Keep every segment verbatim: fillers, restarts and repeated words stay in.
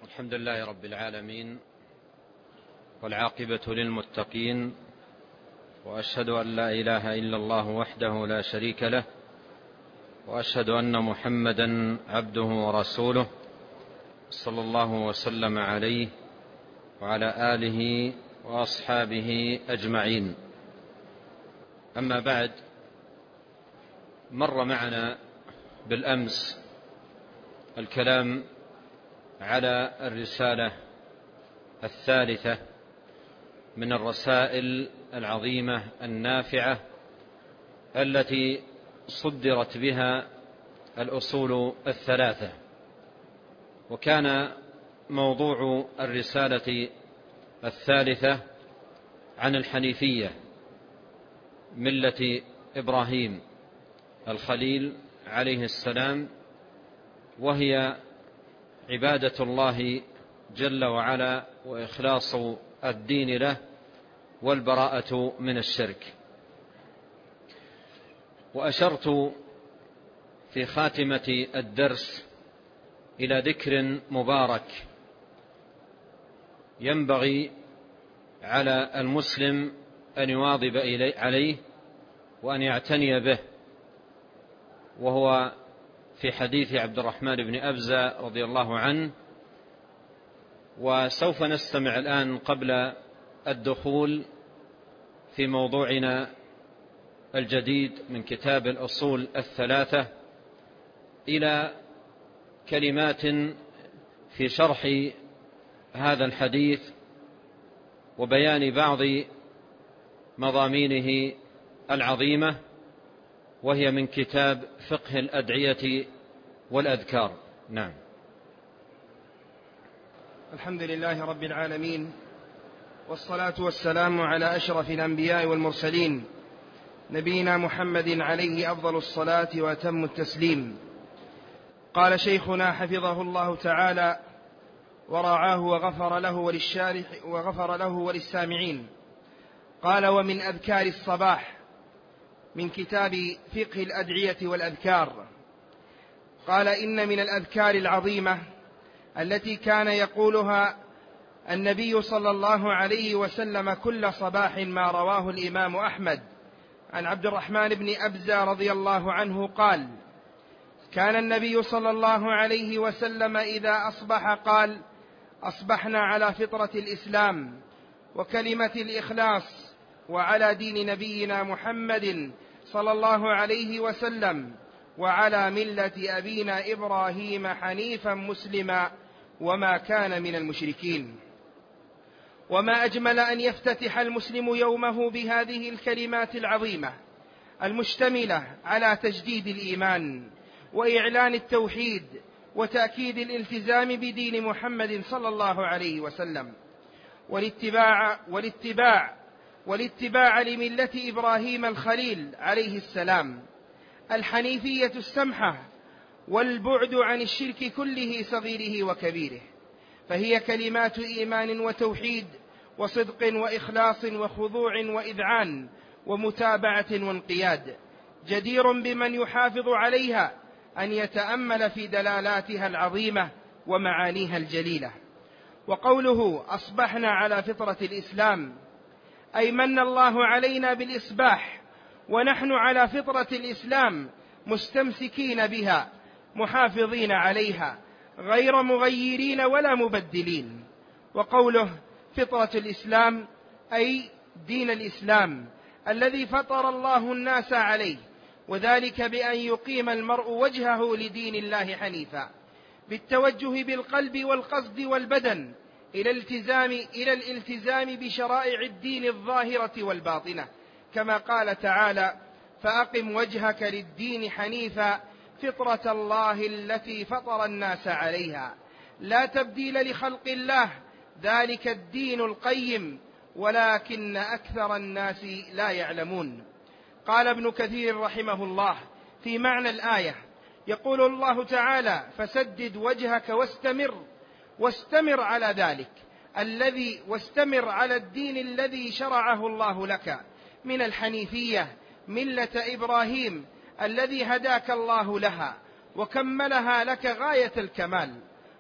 الحمد لله رب العالمين، والعاقبة للمتقين، وأشهد أن لا إله إلا الله وحده لا شريك له، وأشهد أن محمدا عبده ورسوله صلى الله وسلم عليه وعلى آله وأصحابه أجمعين. أما بعد، مر معنا بالأمس الكلام على الرسالة الثالثة من الرسائل العظيمة النافعة التي صدرت بها الأصول الثلاثة، وكان موضوع الرسالة الثالثة عن الحنيفية، ملة إبراهيم الخليل عليه السلام، وهي عبادة الله جل وعلا وإخلاص الدين له والبراءة من الشرك. وأشرت في خاتمة الدرس إلى ذكر مبارك ينبغي على المسلم أن يواظب عليه وأن يعتني به، وهو في حديث عبد الرحمن بن أبزة رضي الله عنه. وسوف نستمع الآن قبل الدخول في موضوعنا الجديد من كتاب الأصول الثلاثة إلى كلمات في شرح هذا الحديث وبيان بعض مضامينه العظيمة، وهي من كتاب فقه الأدعية والأذكار. نعم. الحمد لله رب العالمين، والصلاة والسلام على أشرف الأنبياء والمرسلين، نبينا محمد عليه أفضل الصلاة وأتم التسليم. قال شيخنا حفظه الله تعالى ورعاه وغفر له وللشارح وغفر له وللسامعين، قال: ومن أذكار الصباح من كتاب فقه الأدعية والأذكار. قال: إن من الأذكار العظيمة التي كان يقولها النبي صلى الله عليه وسلم كل صباح ما رواه الإمام أحمد عن عبد الرحمن بن أبزة رضي الله عنه قال: كان النبي صلى الله عليه وسلم إذا أصبح قال: أصبحنا على فطرة الإسلام وكلمة الإخلاص وعلى دين نبينا محمد صلى الله عليه وسلم وعلى ملة أبينا إبراهيم حنيفا مسلما وما كان من المشركين. وما أجمل أن يفتتح المسلم يومه بهذه الكلمات العظيمة المشتملة على تجديد الإيمان وإعلان التوحيد وتأكيد الالتزام بدين محمد صلى الله عليه وسلم، والاتباع والاتباع والاتباع لملة إبراهيم الخليل عليه السلام الحنيفية السمحة، والبعد عن الشرك كله صغيره وكبيره، فهي كلمات إيمان وتوحيد وصدق وإخلاص وخضوع وإذعان ومتابعة وانقياد، جدير بمن يحافظ عليها أن يتأمل في دلالاتها العظيمة ومعانيها الجليلة. وقوله أصبحنا على فطرة الإسلام أي من الله علينا بالإصباح ونحن على فطرة الإسلام مستمسكين بها محافظين عليها غير مغيرين ولا مبدلين. وقوله فطرة الإسلام أي دين الإسلام الذي فطر الله الناس عليه، وذلك بأن يقيم المرء وجهه لدين الله حنيفا بالتوجه بالقلب والقصد والبدن إلى الالتزام, إلى الالتزام بشرائع الدين الظاهرة والباطنة، كما قال تعالى: فأقم وجهك للدين حنيفا فطرة الله التي فطر الناس عليها لا تبديل لخلق الله ذلك الدين القيم ولكن أكثر الناس لا يعلمون. قال ابن كثير رحمه الله في معنى الآية: يقول الله تعالى: فسدد وجهك واستمر واستمر على ذلك الذي واستمر على الدين الذي شرعه الله لك من الحنيفية ملة إبراهيم الذي هداك الله لها وكملها لك غاية الكمال،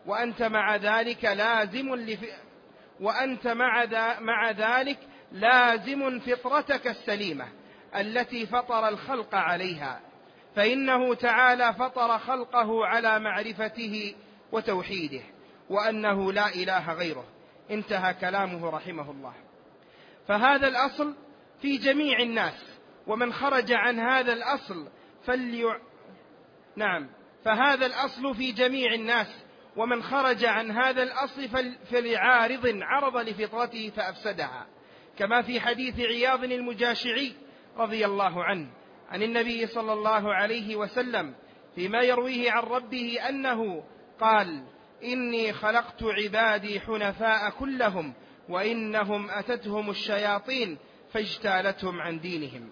وأنت مع ذلك لازم لف... وأنت مع, ذا... مع ذلك لازم فطرتك السليمة التي فطر الخلق عليها، فإنه تعالى فطر خلقه على معرفته وتوحيده وأنه لا إله غيره. انتهى كلامه رحمه الله. فهذا الأصل في جميع الناس، ومن خرج عن هذا الأصل فليع... نعم فهذا الأصل في جميع الناس، ومن خرج عن هذا الأصل فلعارض عرض لفطرته فأفسدها، كما في حديث عياض المجاشعي رضي الله عنه عن النبي صلى الله عليه وسلم فيما يرويه عن ربه أنه قال: إني خلقت عبادي حنفاء كلهم وإنهم أتتهم الشياطين فاجتالتهم عن دينهم،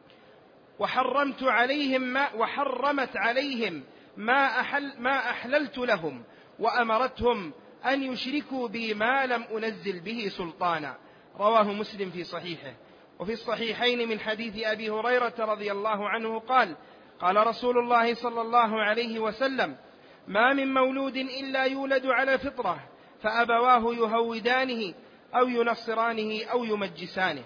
وحرمت عليهم ما وحرمت عليهم ما, أحل ما أحللت لهم، وأمرتهم أن يشركوا بي ما لم أنزل به سلطانا. رواه مسلم في صحيحه. وفي الصحيحين من حديث أبي هريرة رضي الله عنه قال: قال رسول الله صلى الله عليه وسلم: ما من مولود إلا يولد على فطرة، فأبواه يهودانه أو ينصرانه أو يمجسانه.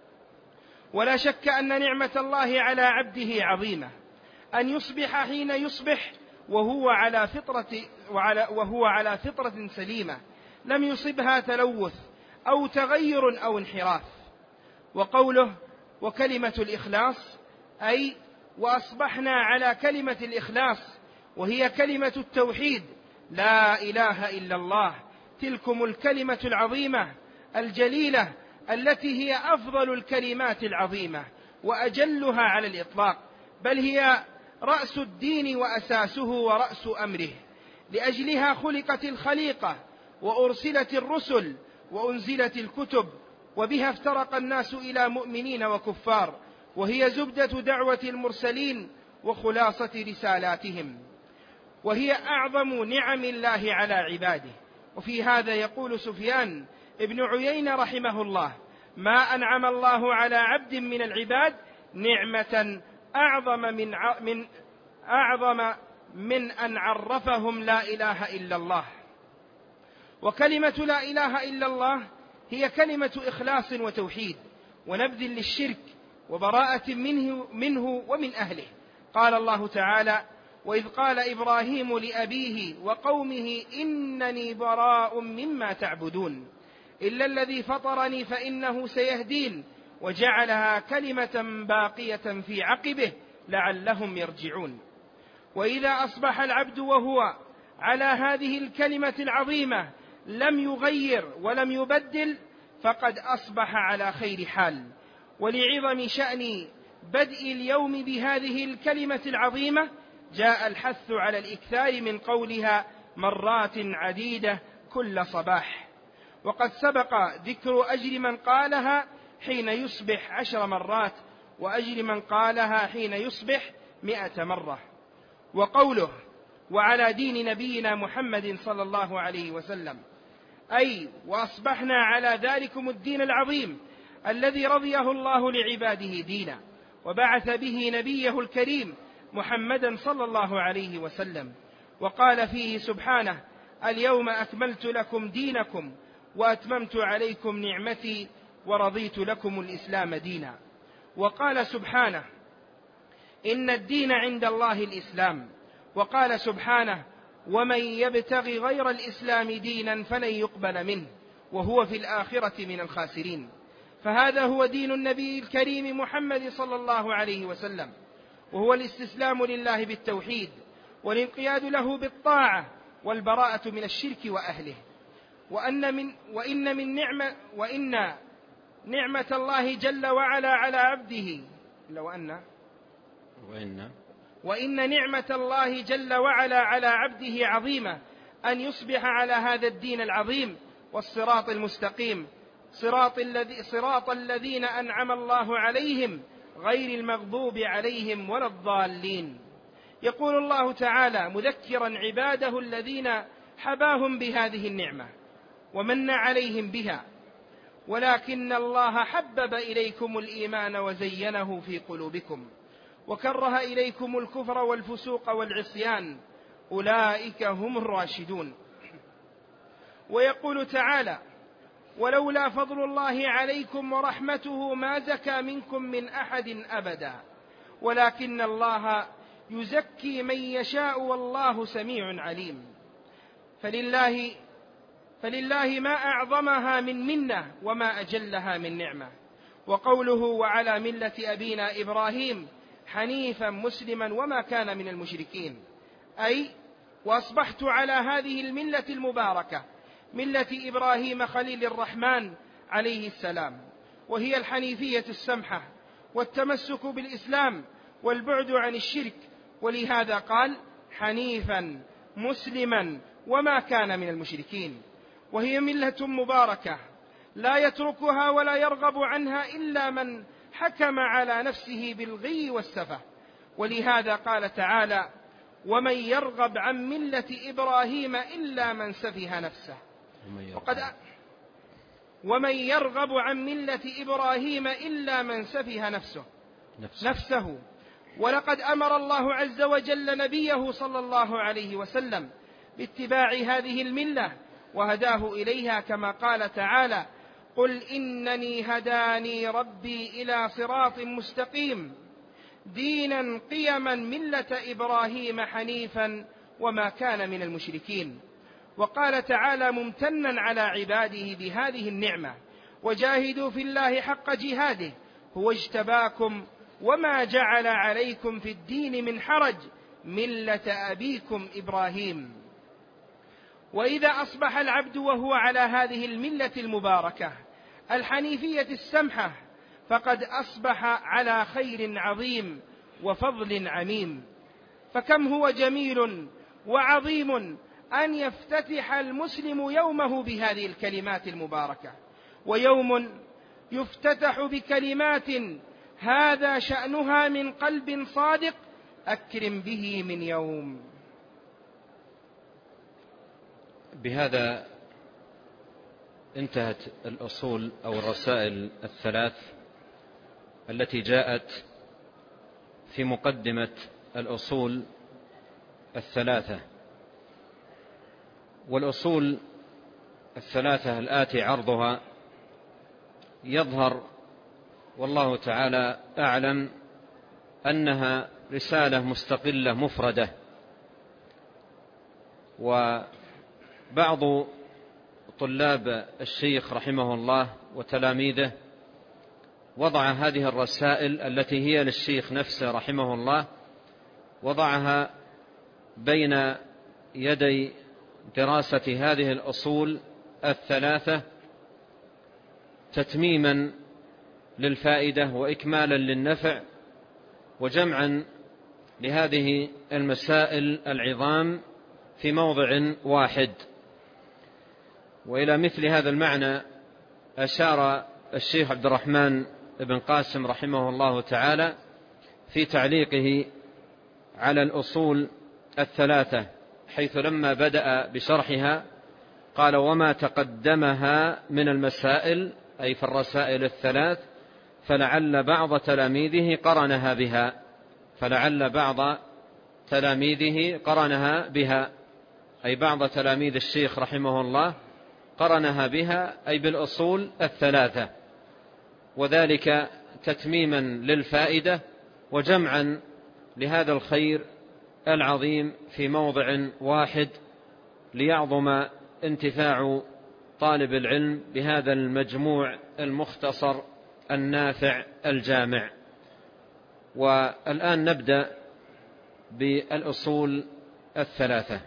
ولا شك أن نعمة الله على عبده عظيمة، أن يصبح حين يصبح وهو على فطرة, وعلى وهو على فطرة سليمة لم يصبها تلوث أو تغير أو انحراف. وقوله: وكلمة الإخلاص، أي وأصبحنا على كلمة الإخلاص، وهي كلمة التوحيد: لا إله إلا الله. تلكم الكلمة العظيمة الجليلة التي هي أفضل الكلمات العظيمة وأجلها على الإطلاق، بل هي رأس الدين وأساسه ورأس أمره. لأجلها خلقت الخليقة وأرسلت الرسل وأنزلت الكتب، وبها افترق الناس إلى مؤمنين وكفار، وهي زبدة دعوة المرسلين وخلاصة رسالاتهم، وهي أعظم نعم الله على عباده. وفي هذا يقول سفيان ابن عيينة رحمه الله: ما أنعم الله على عبد من العباد نعمة أعظم من, من أعظم من أن عرفهم لا إله إلا الله. وكلمة لا إله إلا الله هي كلمة إخلاص وتوحيد ونبذ للشرك وبراءة منه, منه ومن أهله. قال الله تعالى: وإذ قال إبراهيم لأبيه وقومه إنني براء مما تعبدون إلا الذي فطرني فإنه سيهدين، وجعلها كلمة باقية في عقبه لعلهم يرجعون. وإذا أصبح العبد وهو على هذه الكلمة العظيمة لم يغير ولم يبدل فقد أصبح على خير حال. ولعظم شأن بدء اليوم بهذه الكلمة العظيمة جاء الحث على الإكثار من قولها مرات عديدة كل صباح. وقد سبق ذكر أجر من قالها حين يصبح عشر مرات، وأجر من قالها حين يصبح مئة مرة. وقوله: وعلى دين نبينا محمد صلى الله عليه وسلم، أي وأصبحنا على ذلكم الدين العظيم الذي رضيه الله لعباده دينا، وبعث به نبيه الكريم محمدا صلى الله عليه وسلم. وقال فيه سبحانه: اليوم أكملت لكم دينكم وأتممت عليكم نعمتي ورضيت لكم الإسلام دينا. وقال سبحانه: إن الدين عند الله الإسلام. وقال سبحانه: ومن يبتغي غير الإسلام دينا فلن يقبل منه وهو في الآخرة من الخاسرين. فهذا هو دين النبي الكريم محمد صلى الله عليه وسلم، وهو الاستسلام لله بالتوحيد والانقياد له بالطاعة والبراءة من الشرك وأهله. وأن من وإن من نعمة وإن نعمة الله جل وعلا على عبده لو أن وإن وإن نعمة الله جل وعلا على عبده عظيمة، أن يصبح على هذا الدين العظيم والصراط المستقيم، صراط, الذي صراط الذين أنعم الله عليهم غير المغضوب عليهم ولا الضالين. يقول الله تعالى مذكرا عباده الذين حباهم بهذه النعمة ومن عليهم بها: ولكن الله حبب إليكم الإيمان وزينه في قلوبكم وكره إليكم الكفر والفسوق والعصيان أولئك هم الراشدون. ويقول تعالى: ولولا فضل الله عليكم ورحمته ما زكى منكم من أحد أبدا ولكن الله يزكي من يشاء والله سميع عليم. فلله, فلله ما أعظمها من منة وما أجلها من نعمة. وقوله: وعلى ملة أبينا إبراهيم حنيفا مسلما وما كان من المشركين، أي وأصبحت على هذه الملة المباركة، ملة إبراهيم خليل الرحمن عليه السلام، وهي الحنيفية السمحة والتمسك بالإسلام والبعد عن الشرك. ولهذا قال: حنيفا مسلما وما كان من المشركين. وهي ملة مباركة لا يتركها ولا يرغب عنها إلا من حكم على نفسه بالغي والسفه. ولهذا قال تعالى: ومن يرغب عن ملة إبراهيم إلا من سفه نفسه. وقد ومن يرغب عن ملة إبراهيم إلا من سفه نفسه نفسه, نفسه. ولقد أمر الله عز وجل نبيه صلى الله عليه وسلم باتباع هذه الملة وهداه إليها، كما قال تعالى: قل إنني هداني ربي إلى صراط مستقيم دينا قيما ملة إبراهيم حنيفا وما كان من المشركين. وقال تعالى ممتنا على عباده بهذه النعمة: وجاهدوا في الله حق جهاده هو اجتباكم وما جعل عليكم في الدين من حرج ملة أبيكم إبراهيم. وإذا أصبح العبد وهو على هذه الملة المباركة الحنيفية السمحة فقد أصبح على خير عظيم وفضل عميم. فكم هو جميل وعظيم أن يفتتح المسلم يومه بهذه الكلمات المباركة، ويوم يفتتح بكلمات هذا شأنها من قلب صادق أكرم به من يوم. بهذا انتهت الأصول أو الرسائل الثلاث التي جاءت في مقدمة الأصول الثلاثة. والأصول الثلاثة الآتي عرضها يظهر والله تعالى أعلم أنها رسالة مستقلة مفردة، وبعض طلاب الشيخ رحمه الله وتلاميذه وضع هذه الرسائل التي هي للشيخ نفسه رحمه الله، وضعها بين يدي دراسة هذه الأصول الثلاثة تتميما للفائدة وإكمالا للنفع وجمعا لهذه المسائل العظام في موضع واحد. وإلى مثل هذا المعنى أشار الشيخ عبد الرحمن بن قاسم رحمه الله تعالى في تعليقه على الأصول الثلاثة، حيث لما بدأ بشرحها قال: وما تقدمها من المسائل، أي في الرسائل الثلاث، فلعل بعض تلاميذه قرنها بها فلعل بعض تلاميذه قرنها بها أي بعض تلاميذ الشيخ رحمه الله قرنها بها، أي بالأصول الثلاثة، وذلك تتميما للفائدة وجمعا لهذا الخير العظيم في موضع واحد، ليعظم انتفاع طالب العلم بهذا المجموع المختصر النافع الجامع. والآن نبدأ بالأصول الثلاثة.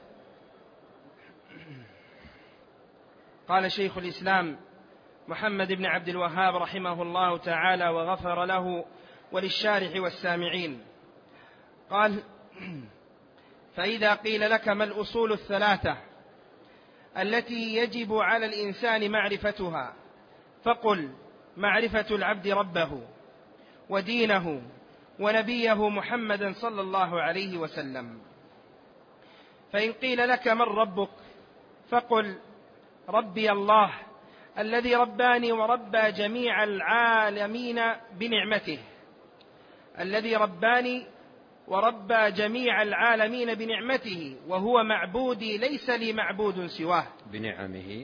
قال شيخ الإسلام محمد بن عبد الوهاب رحمه الله تعالى وغفر له وللشارح والسامعين، قال: فإذا قيل لك ما الأصول الثلاثة التي يجب على الإنسان معرفتها، فقل: معرفة العبد ربه ودينه ونبيه محمدا صلى الله عليه وسلم. فإن قيل لك من ربك، فقل: ربي الله الذي رباني وربى جميع العالمين بنعمته، الذي رباني ورب جميع العالمين بنعمته، وهو معبودي ليس لي معبود سواه. بنعمه.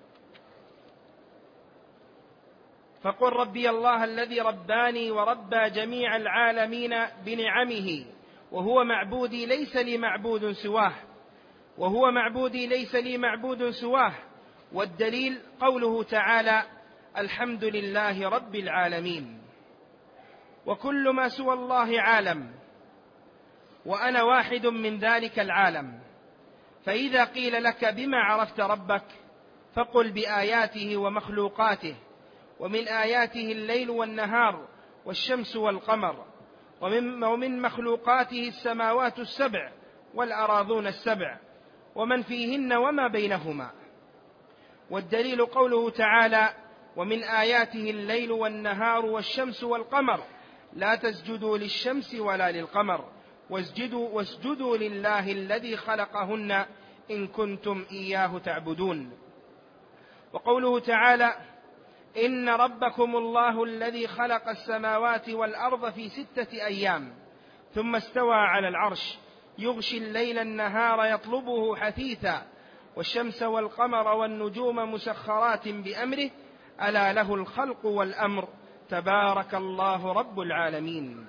فقل ربي الله الذي رباني وربى جميع العالمين بنعمه، وهو معبودي ليس لي معبود سواه وهو معبودي ليس لي معبود سواه. والدليل قوله تعالى: الحمد لله رب العالمين. وكل ما سوى الله عالم، وأنا واحد من ذلك العالم. فإذا قيل لك بما عرفت ربك فقل بآياته ومخلوقاته. ومن آياته الليل والنهار والشمس والقمر، ومن, ومن مخلوقاته السماوات السبع والأراضون السبع ومن فيهن وما بينهما. والدليل قوله تعالى: ومن آياته الليل والنهار والشمس والقمر لا تسجدوا للشمس ولا للقمر واسجدوا, واسجدوا لله الذي خلقهن إن كنتم إياه تعبدون. وقوله تعالى: إن ربكم الله الذي خلق السماوات والأرض في ستة أيام ثم استوى على العرش يغشي الليل النهار يطلبه حثيثا والشمس والقمر والنجوم مسخرات بأمره ألا له الخلق والأمر تبارك الله رب العالمين.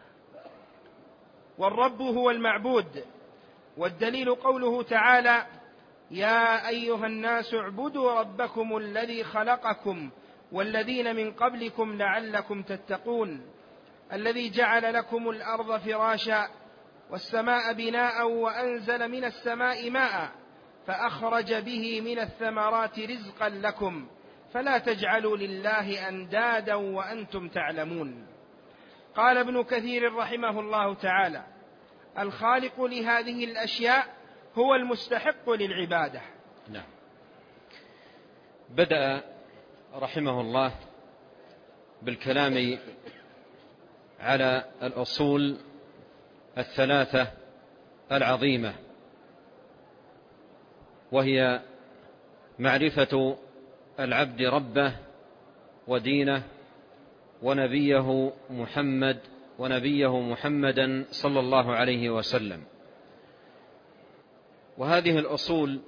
والرب هو المعبود. والدليل قوله تعالى: يا أيها الناس اعبدوا ربكم الذي خلقكم والذين من قبلكم لعلكم تتقون الذي جعل لكم الأرض فراشا والسماء بناء وأنزل من السماء ماء فأخرج به من الثمرات رزقا لكم فلا تجعلوا لله أندادا وأنتم تعلمون. قال ابن كثير رحمه الله تعالى: الخالق لهذه الأشياء هو المستحق للعبادة. نعم. بدأ رحمه الله بالكلام على الأصول الثلاثة العظيمة، وهي معرفة العبد ربه ودينه ونبيه محمد ونبيه محمدا صلى الله عليه وسلم. وهذه الأصول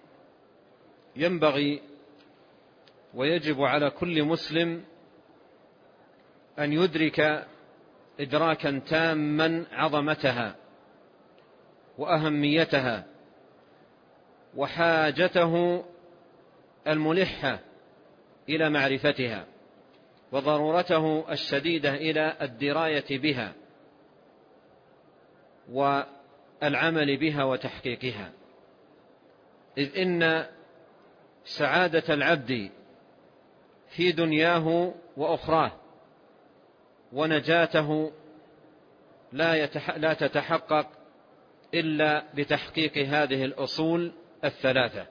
ينبغي ويجب على كل مسلم أن يدرك إدراكا تاما عظمتها وأهميتها وحاجته الملحة إلى معرفتها وضرورته الشديدة إلى الدراية بها والعمل بها وتحقيقها، إذ إن سعادة العبد في دنياه وأخراه ونجاته لا تتحقق إلا بتحقيق هذه الأصول الثلاثة.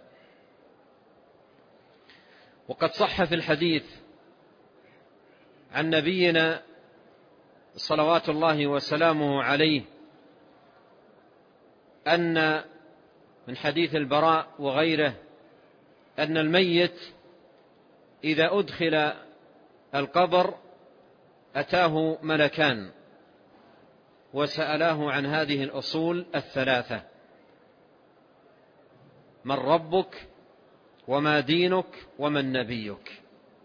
وقد صح في الحديث عن نبينا صلوات الله وسلامه عليه أن من حديث البراء وغيره أن الميت إذا أدخل القبر أتاه ملكان وسألاه عن هذه الأصول الثلاثة: من ربك وما دينك ومن نبيك.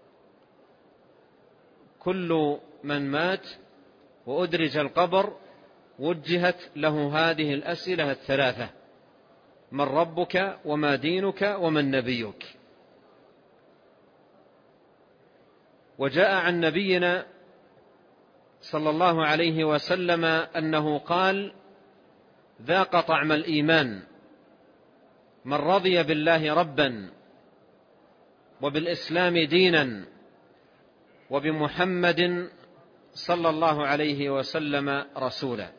كل من مات وأدرج القبر وجهت له هذه الأسئلة الثلاثة: من ربك وما دينك ومن نبيك. وجاء عن نبينا صلى الله عليه وسلم أنه قال: ذاق طعم الإيمان من رضي بالله ربا وبالإسلام دينا وبمحمد صلى الله عليه وسلم رسولا.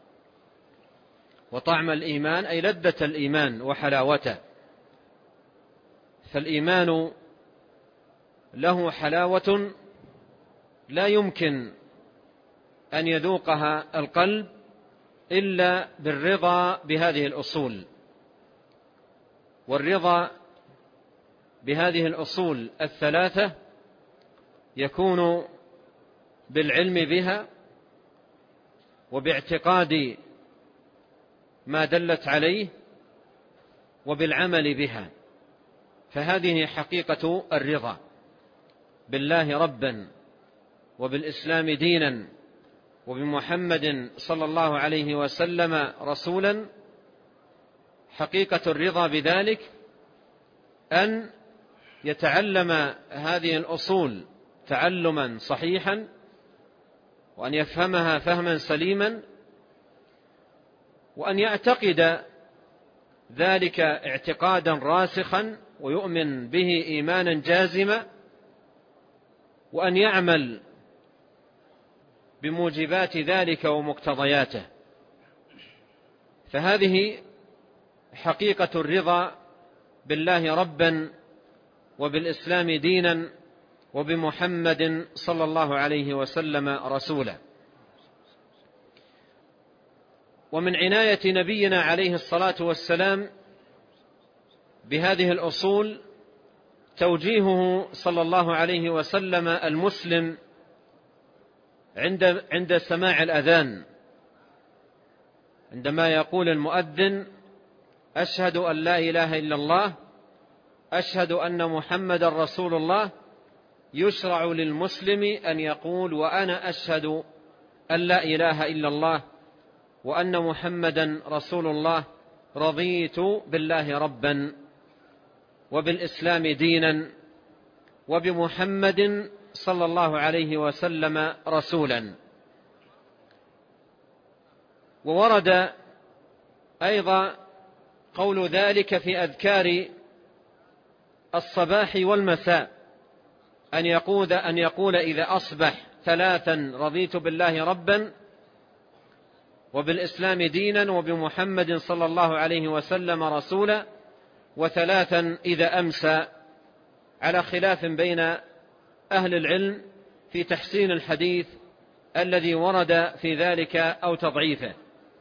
وطعم الإيمان أي لذة الإيمان وحلاوته، فالإيمان له حلاوة لا يمكن أن يذوقها القلب إلا بالرضا بهذه الأصول. والرضا بهذه الأصول الثلاثة يكون بالعلم بها وباعتقاد ما دلت عليه وبالعمل بها. فهذه حقيقة الرضا بالله ربا وبالإسلام دينا وبمحمد صلى الله عليه وسلم رسولا. حقيقة الرضا بذلك أن يتعلم هذه الأصول تعلما صحيحا، وأن يفهمها فهما سليما، وأن يعتقد ذلك اعتقادا راسخا ويؤمن به إيمانا جازما، وأن يعمل بموجبات ذلك ومقتضياته. فهذه حقيقة الرضا بالله ربا وبالإسلام دينا وبمحمد صلى الله عليه وسلم رسولا. ومن عناية نبينا عليه الصلاة والسلام بهذه الأصول توجيهه صلى الله عليه وسلم المسلم عند عند سماع الأذان، عندما يقول المؤذن: أشهد أن لا إله إلا الله، أشهد أن محمد رسول الله، يشرع للمسلم أن يقول: وأنا أشهد أن لا إله إلا الله وأن محمدا رسول الله، رضيت بالله ربا وبالإسلام دينا وبمحمد صلى الله عليه وسلم رسولا. وورد أيضا قول ذلك في أذكار الصباح والمساء، أن يقول, أن يقول إذا أصبح ثلاثا: رضيت بالله ربا وبالإسلام دينا وبمحمد صلى الله عليه وسلم رسولا، وثلاثا إذا أمسى، على خلاف بين أهل العلم في تحسين الحديث الذي ورد في ذلك أو تضعيفه.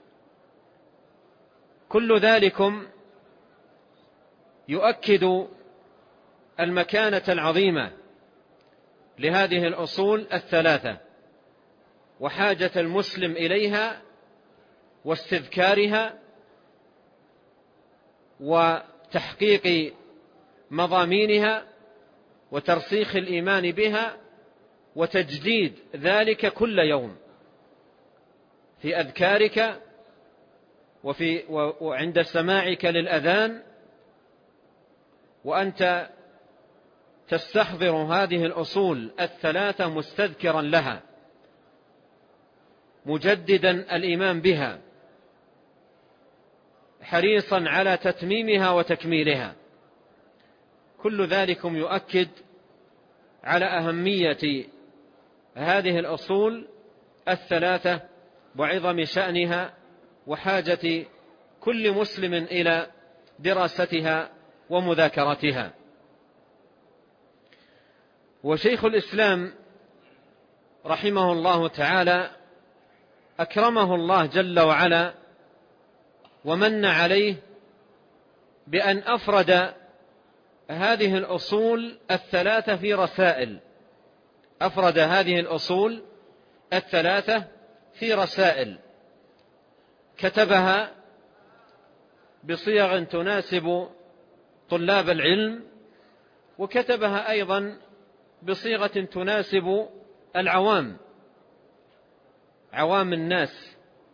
كل ذلكم يؤكد المكانة العظيمة لهذه الأصول الثلاثة، وحاجة المسلم إليها واستذكارها وتحقيق مضامينها وترسيخ الإيمان بها وتجديد ذلك كل يوم في أذكارك وفي وعند سماعك للأذان، وأنت تستحضر هذه الأصول الثلاثة مستذكرا لها، مجددا الإيمان بها، حريصا على تتميمها وتكميلها. كل ذلكم يؤكد على أهمية هذه الأصول الثلاثة وعظم شأنها وحاجة كل مسلم إلى دراستها ومذاكرتها. وشيخ الإسلام رحمه الله تعالى أكرمه الله جل وعلا ومن عليه بأن أفرد هذه الأصول الثلاثة في رسائل، أفرد هذه الأصول الثلاثة في رسائل كتبها بصيغ تناسب طلاب العلم، وكتبها أيضا بصيغة تناسب العوام، عوام الناس.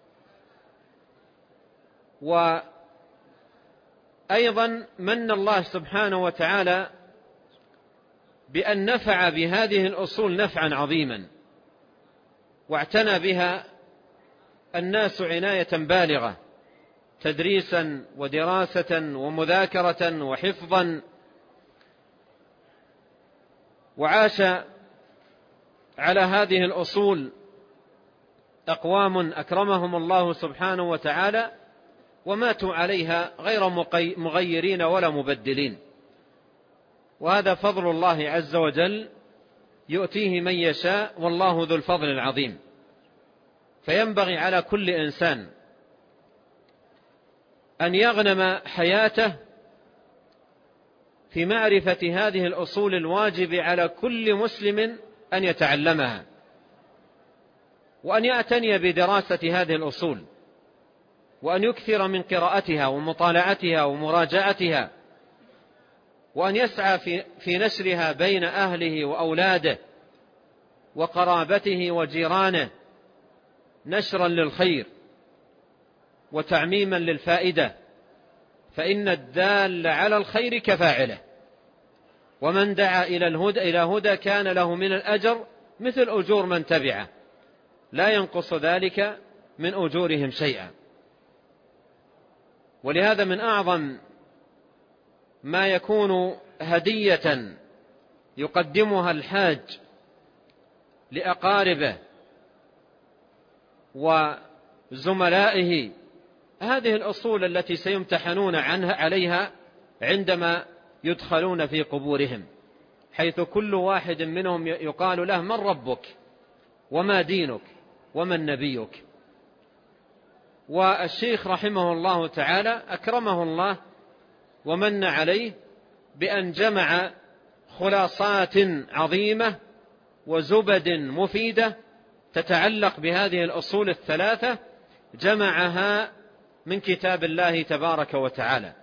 وأيضا من الله سبحانه وتعالى بأن نفع بهذه الأصول نفعا عظيما، واعتنى بها الناس عناية بالغة، تدريسا ودراسة ومذاكرة وحفظا. وعاش على هذه الأصول أقوام أكرمهم الله سبحانه وتعالى وماتوا عليها غير مغيرين ولا مبدلين، وهذا فضل الله عز وجل يؤتيه من يشاء، والله ذو الفضل العظيم. فينبغي على كل إنسان أن يغنم حياته في معرفة هذه الأصول الواجب على كل مسلم أن يتعلمها، وأن يعتني بدراسة هذه الأصول، وأن يكثر من قراءتها ومطالعتها ومراجعتها، وأن يسعى في, في نشرها بين أهله وأولاده وقرابته وجيرانه نشرا للخير وتعميما للفائدة، فإن الدال على الخير كفاعله، ومن دعا إلى الهدى إلى هدى كان له من الأجر مثل أجور من تبعه لا ينقص ذلك من أجورهم شيئا. ولهذا من أعظم ما يكون هدية يقدمها الحاج لأقاربه وزملائه هذه الأصول التي سيمتحنون عنها عليها عندما يدخلون في قبورهم، حيث كل واحد منهم يقال له: من ربك وما دينك ومن نبيك. والشيخ رحمه الله تعالى أكرمه الله ومن عليه بأن جمع خلاصات عظيمة وزبد مفيدة تتعلق بهذه الأصول الثلاثة، جمعها من كتاب الله تبارك وتعالى.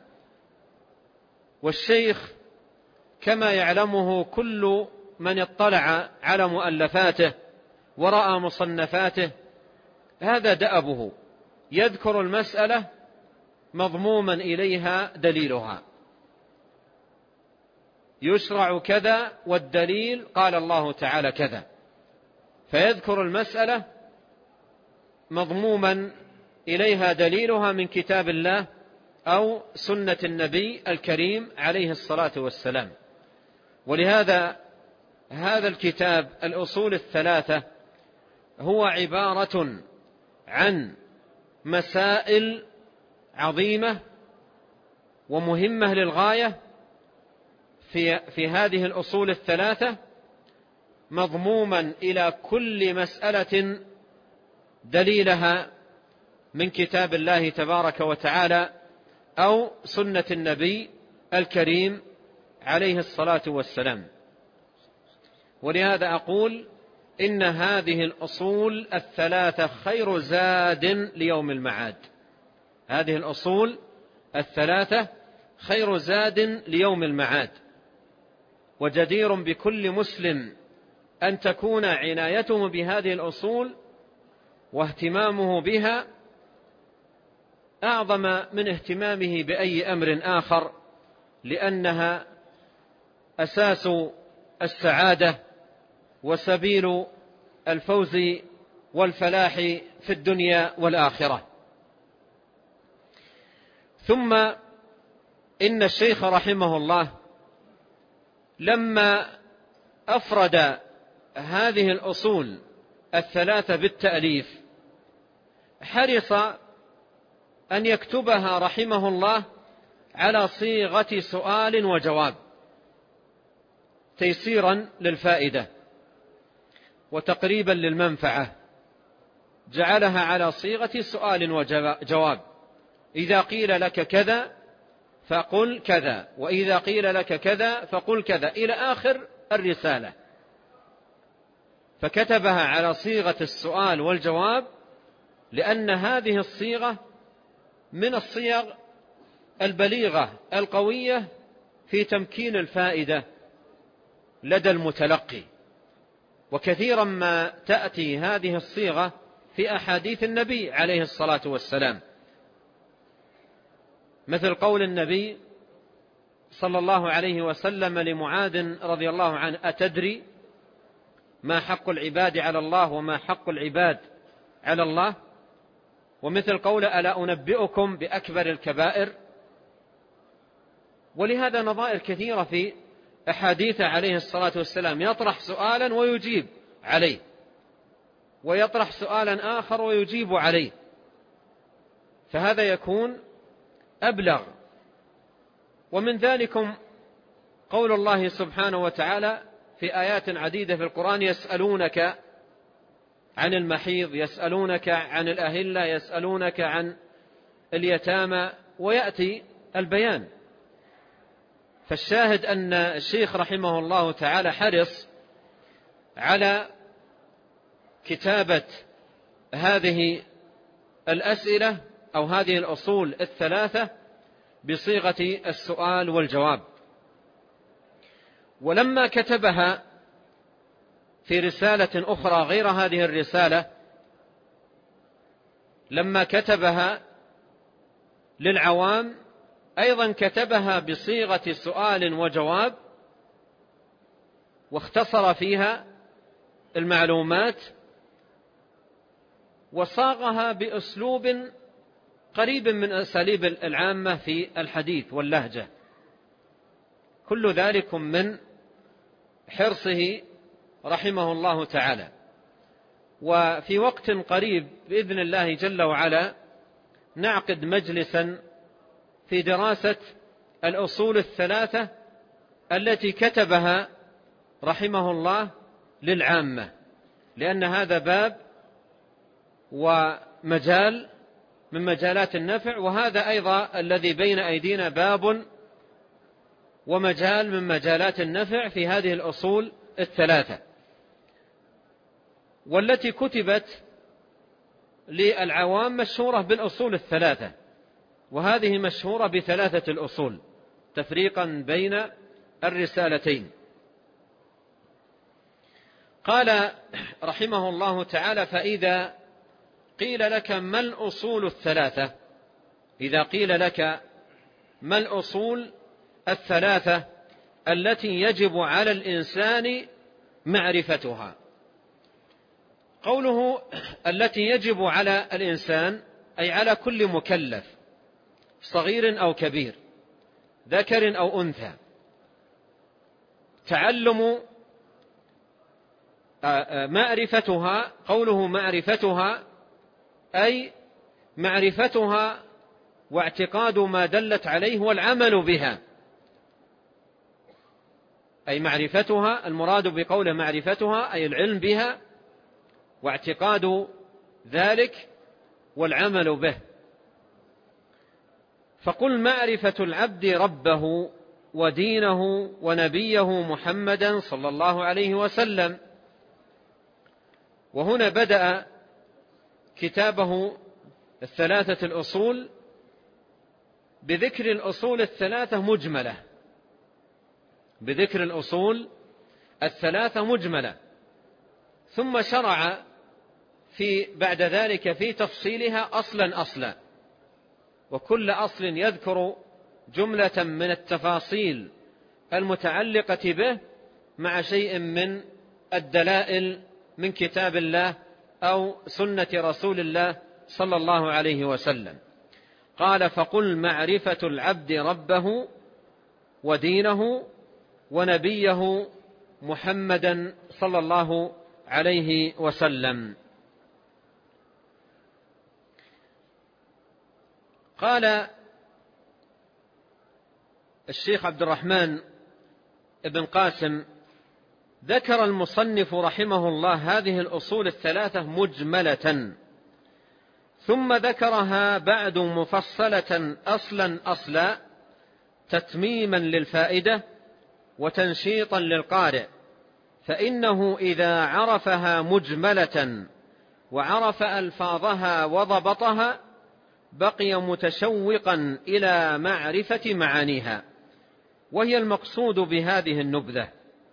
والشيخ كما يعلمه كل من اطلع على مؤلفاته ورأى مصنفاته، هذا دأبه، يذكر المسألة مضموما إليها دليلها، يشرع كذا والدليل قال الله تعالى كذا، فيذكر المسألة مضموما إليها دليلها من كتاب الله أو سنة النبي الكريم عليه الصلاة والسلام. ولهذا هذا الكتاب الأصول الثلاثة هو عبارة عن مسائل عظيمة ومهمة للغاية في, في هذه الأصول الثلاثة، مضموما إلى كل مسألة دليلها من كتاب الله تبارك وتعالى أو سنة النبي الكريم عليه الصلاة والسلام. ولهذا أقول إن هذه الأصول الثلاثة خير زاد ليوم المعاد. هذه الأصول الثلاثة خير زاد ليوم المعاد، وجدير بكل مسلم أن تكون عنايته بهذه الأصول واهتمامه بها أعظم من اهتمامه بأي أمر آخر، لأنها أساس السعادة وسبيل الفوز والفلاح في الدنيا والآخرة. ثم إن الشيخ رحمه الله لما أفرد هذه الأصول الثلاثة بالتأليف حرص أن يكتبها رحمه الله على صيغة سؤال وجواب تيسيرا للفائدة وتقريبا للمنفعة، جعلها على صيغة سؤال وجواب: إذا قيل لك كذا فقل كذا، وإذا قيل لك كذا فقل كذا، إلى آخر الرسالة. فكتبها على صيغة السؤال والجواب لأن هذه الصيغة من الصيغ البليغة القوية في تمكين الفائدة لدى المتلقي. وكثيرا ما تأتي هذه الصيغة في أحاديث النبي عليه الصلاة والسلام، مثل قول النبي صلى الله عليه وسلم لمعاذ رضي الله عنه: أتدري ما حق العباد على الله وما حق العباد على الله؟ ومثل قول: ألا أنبئكم بأكبر الكبائر؟ ولهذا نظائر كثيرة في أحاديث عليه الصلاة والسلام، يطرح سؤالا ويجيب عليه، ويطرح سؤالا آخر ويجيب عليه، فهذا يكون أبلغ. ومن ذلكم قول الله سبحانه وتعالى في آيات عديدة في القرآن: يسألونك عن المحيض، يسألونك عن الأهلة، يسألونك عن اليتامى، ويأتي البيان. فالشاهد أن الشيخ رحمه الله تعالى حرص على كتابة هذه الأسئلة أو هذه الأصول الثلاثة بصيغة السؤال والجواب. ولما كتبها في رسالة أخرى غير هذه الرسالة، لما كتبها للعوام أيضا كتبها بصيغة سؤال وجواب، واختصر فيها المعلومات وصاغها بأسلوب قريب من أساليب العامة في الحديث واللهجة. كل ذلك من حرصه رحمه الله تعالى. وفي وقت قريب بإذن الله جل وعلا نعقد مجلسا في دراسة الأصول الثلاثة التي كتبها رحمه الله للعامة، لأن هذا باب ومجال من مجالات النفع، وهذا أيضا الذي بين أيدينا باب ومجال من مجالات النفع في هذه الأصول الثلاثة، والتي كتبت للعوام مشهورة بالأصول الثلاثة، وهذه مشهورة بثلاثة الأصول تفريقا بين الرسالتين. قال رحمه الله تعالى: فإذا قيل لك ما الأصول الثلاثة، إذا قيل لك ما الأصول الثلاثة التي يجب على الإنسان معرفتها. قوله التي يجب على الإنسان أي على كل مكلف صغير أو كبير، ذكر أو أنثى، تعلم معرفتها. قوله معرفتها أي معرفتها واعتقاد ما دلت عليه والعمل بها، أي معرفتها، المراد بقوله معرفتها أي العلم بها واعتقاد ذلك والعمل به. فقل معرفة العبد ربه ودينه ونبيه محمدا صلى الله عليه وسلم. وهنا بدأ كتابه الثلاثة الأصول بذكر الأصول الثلاثة مجملة، بذكر الأصول الثلاثة مجملة، ثم شرع في بعد ذلك في تفصيلها أصلا أصلا، وكل أصل يذكر جملة من التفاصيل المتعلقة به مع شيء من الدلائل من كتاب الله أو سنة رسول الله صلى الله عليه وسلم. قال: فقل معرفة العبد ربه ودينه ونبيه محمدا صلى الله عليه وسلم. قال الشيخ عبد الرحمن بن قاسم: ذكر المصنف رحمه الله هذه الأصول الثلاثة مجملة، ثم ذكرها بعد مفصلة أصلا أصلا تتميما للفائدة وتنشيطا للقارئ، فإنه إذا عرفها مجملة وعرف ألفاظها وضبطها بقي متشوقا إلى معرفة معانيها، وهي المقصود بهذه النبذة.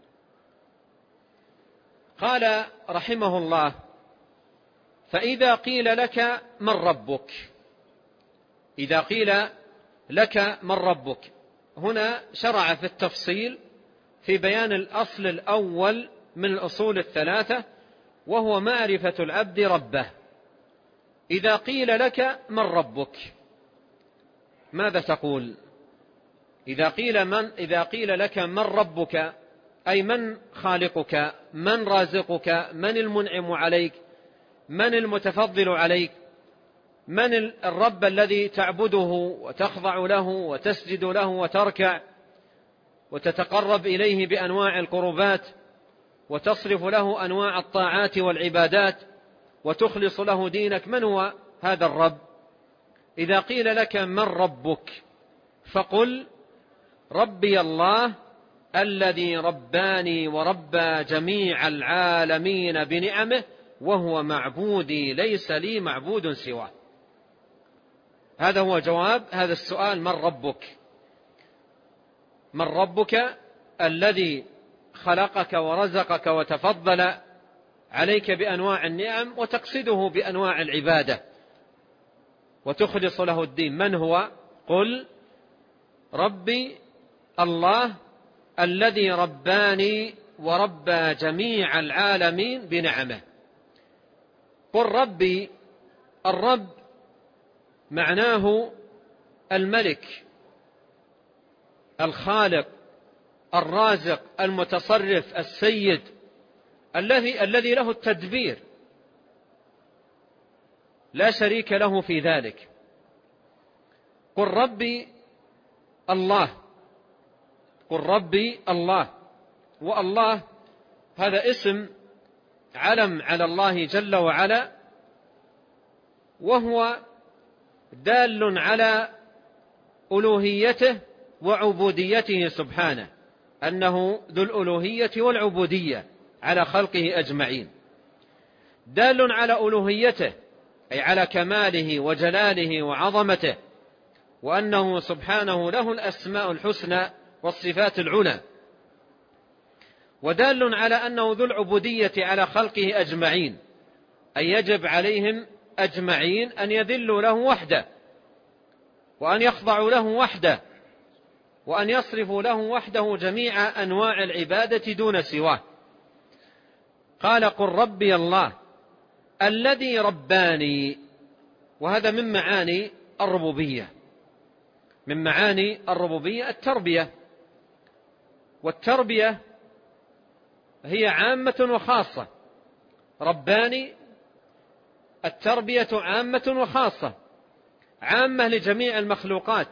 قال رحمه الله: فإذا قيل لك من ربك، إذا قيل لك من ربك، هنا شرع في التفصيل في بيان الأصل الأول من الأصول الثلاثة، وهو معرفة العبد ربه. إذا قيل لك من ربك ماذا تقول؟ إذا قيل, من إذا قيل لك من ربك أي من خالقك، من رازقك، من المنعم عليك، من المتفضل عليك، من الرب الذي تعبده وتخضع له وتسجد له وتركع وتتقرب إليه بأنواع القربات وتصرف له أنواع الطاعات والعبادات وتخلص له دينك، من هو هذا الرب؟ إذا قيل لك من ربك فقل: ربي الله الذي رباني وربى جميع العالمين بنعمه وهو معبودي ليس لي معبود سواه. هذا هو جواب هذا السؤال: من ربك؟ من ربك الذي خلقك ورزقك وتفضل عليك بأنواع النعم وتقصده بأنواع العبادة وتخلص له الدين؟ من هو؟ قل ربي الله الذي رباني وربى جميع العالمين بنعمه. قل ربي. الرب معناه الملك الخالق الرازق المتصرف السيد الذي الذي له التدبير، لا شريك له في ذلك. قل ربي الله. قل ربي الله. والله هذا اسم علم على الله جل وعلا، وهو دال على ألوهيته وعبوديته سبحانه، أنه ذو الألوهية والعبودية على خلقه أجمعين. دال على ألوهيته أي على كماله وجلاله وعظمته، وأنه سبحانه له الأسماء الحسنى والصفات العلى. ودال على أنه ذو العبودية على خلقه أجمعين، أي يجب عليهم أجمعين أن يذلوا له وحده، وأن يخضعوا له وحده، وأن يصرفوا له وحده جميع أنواع العبادة دون سواه. قال قل ربي الله الذي رباني، وهذا من معاني الربوبية. من معاني الربوبية التربية، والتربية هي عامة وخاصة. رباني التربية عامة وخاصة، عامة لجميع المخلوقات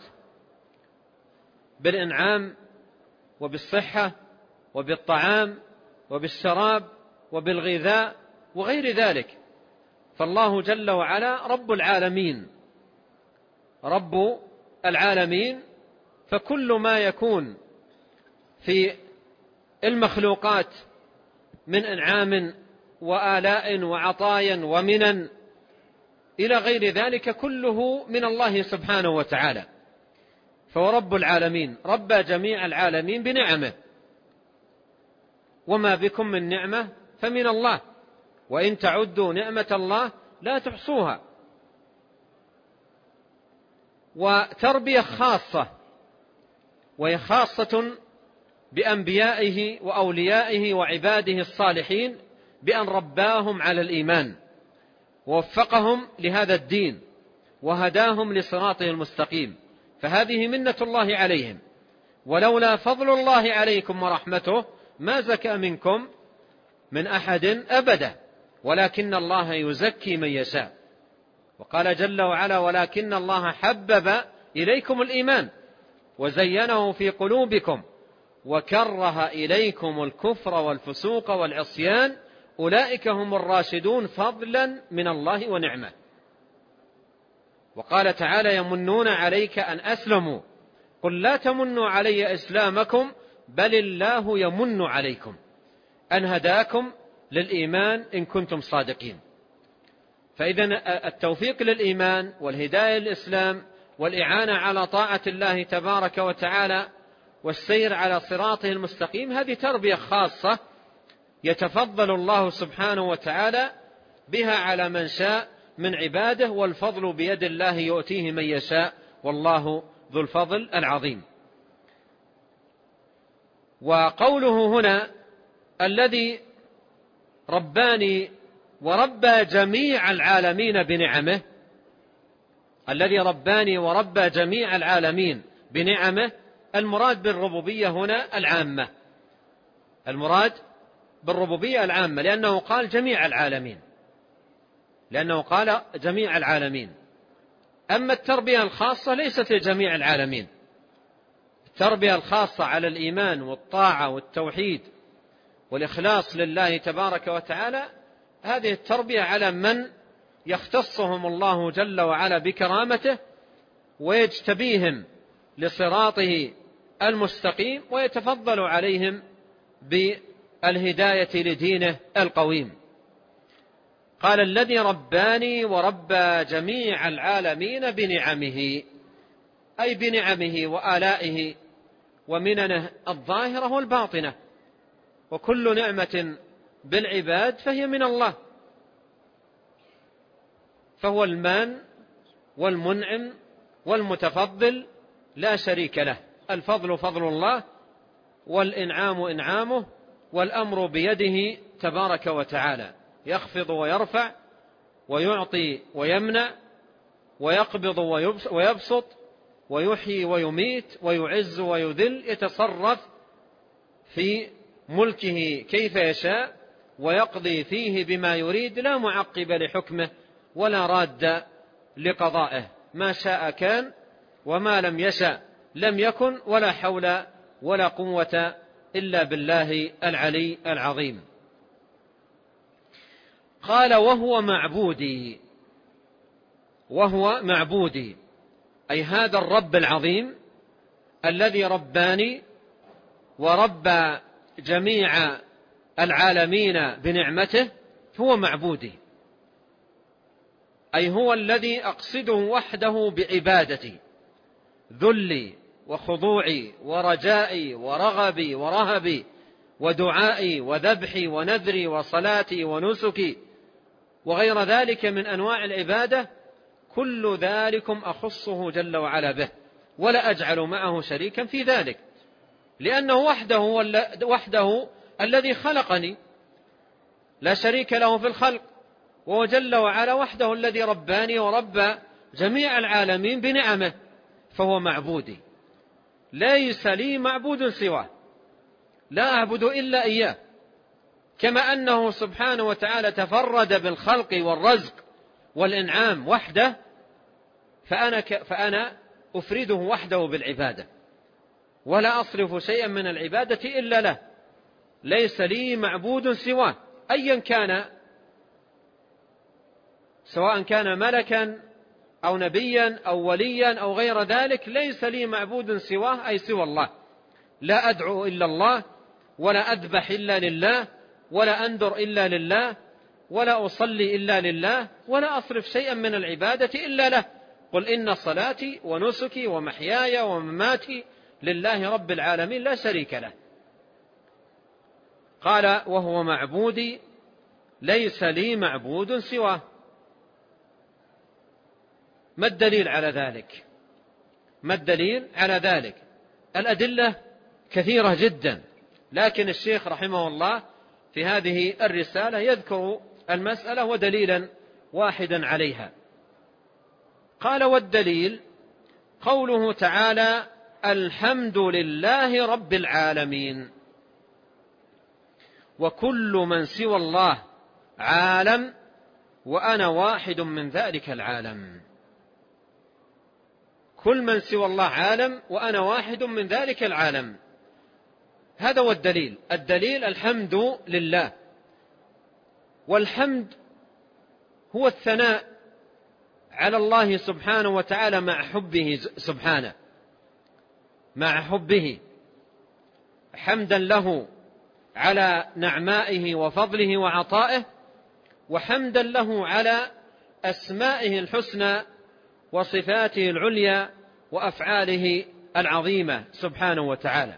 بالإنعام وبالصحة وبالطعام وبالشراب وبالغذاء وغير ذلك. فالله جل وعلا رب العالمين، رب العالمين، فكل ما يكون في المخلوقات من إنعام وآلاء وعطايا ومنن إلى غير ذلك كله من الله سبحانه وتعالى. فهو رب العالمين، ربى جميع العالمين بنعمه، وما بكم من نعمة فمن الله، وإن تعدوا نعمة الله لا تحصوها. وتربية خاصة، وهي خاصة بأنبيائه وأوليائه وعباده الصالحين، بأن رباهم على الإيمان ووفقهم لهذا الدين وهداهم لصراطه المستقيم، فهذه منة الله عليهم. ولولا فضل الله عليكم ورحمته ما زكى منكم من أحد أبدا، ولكن الله يزكي من يشاء. وقال جل وعلا ولكن الله حبب إليكم الإيمان وزينه في قلوبكم وكره إليكم الكفر والفسوق والعصيان أولئك هم الراشدون فضلا من الله ونعمة. وقال تعالى يمنون عليك أن أسلموا قل لا تمنوا علي إسلامكم بل الله يمن عليكم أن هداكم للإيمان إن كنتم صادقين. فإذن التوفيق للإيمان والهداية للإسلام والإعانة على طاعة الله تبارك وتعالى والسير على صراطه المستقيم هذه تربية خاصة يتفضل الله سبحانه وتعالى بها على من شاء من عباده، والفضل بيد الله يؤتيه من يشاء والله ذو الفضل العظيم. وقوله هنا الذي رباني وربى جميع العالمين بنعمه، الذي رباني وربى جميع العالمين بنعمه، المراد بالربوبية هنا العامة، المراد بالربوبية العامة، لأنه قال جميع العالمين، لأنه قال جميع العالمين. أما التربية الخاصة ليست لجميع العالمين، التربية الخاصة على الإيمان والطاعة والتوحيد والإخلاص لله تبارك وتعالى، هذه التربية على من يختصهم الله جل وعلا بكرامته ويجتبيهم لصراطه المستقيم ويتفضل عليهم بالهداية لدينه القويم. قال الذي رباني وربى جميع العالمين بنعمه، أي بنعمه وآلائه ومننه الظاهرة والباطنة، وكل نعمة بالعباد فهي من الله، فهو المان والمنعم والمتفضل لا شريك له. الفضل فضل الله، والإنعام إنعامه، والأمر بيده تبارك وتعالى، يخفض ويرفع ويعطي ويمنع ويقبض ويبسط ويحيي ويميت ويعز ويذل، يتصرف في ملكه كيف يشاء ويقضي فيه بما يريد، لا معقب لحكمه ولا راد لقضائه، ما شاء كان وما لم يشأ لم يكن، ولا حول ولا قوة إلا بالله العلي العظيم. قال وهو معبودي، وهو معبودي أي هذا الرب العظيم الذي رباني وربى جميع العالمين بنعمته، هو معبودي، أي هو الذي أقصده وحده بعبادتي، ذلي وخضوعي ورجائي ورغبي ورهبي ودعائي وذبحي ونذري وصلاتي ونسكي وغير ذلك من أنواع العبادة، كل ذلكم أخصه جل وعلا به، ولا أجعل معه شريكا في ذلك، لأنه وحده, وحده الذي خلقني، لا شريك له في الخلق، وهو جل وعلا وحده الذي رباني وربى جميع العالمين بنعمه، فهو معبودي، ليس لي معبود سواه، لا أعبد إلا إياه، كما أنه سبحانه وتعالى تفرد بالخلق والرزق والإنعام وحده، فأنا, فأنا أفرده وحده بالعبادة، ولا أصرف شيئا من العبادة إلا له، ليس لي معبود سواه أيا كان، سواء كان ملكا أو نبيا أو وليا أو غير ذلك، ليس لي معبود سواه أي سوى الله، لا أدعو إلا الله، ولا أذبح إلا لله، ولا أنذر إلا لله، ولا أصلي إلا لله، ولا أصرف شيئا من العبادة إلا له، قل إن صلاتي ونسكي ومحياي ومماتي لله رب العالمين لا شريك له. قال وهو معبودي ليس لي معبود سواه. ما الدليل على ذلك؟ ما الدليل على ذلك؟ الأدلة كثيرة جدا، لكن الشيخ رحمه الله في هذه الرسالة يذكر المسألة ودليلا واحدا عليها. قال والدليل قوله تعالى الحمد لله رب العالمين، وكل من سوى الله عالم وأنا واحد من ذلك العالم. كل من سوى الله عالم وأنا واحد من ذلك العالم، هذا هو الدليل. الدليل الحمد لله، والحمد هو الثناء على الله سبحانه وتعالى مع حبه سبحانه، مع حبه، حمدا له على نعمائه وفضله وعطائه، وحمدا له على أسمائه الحسنى وصفاته العليا وأفعاله العظيمة سبحانه وتعالى.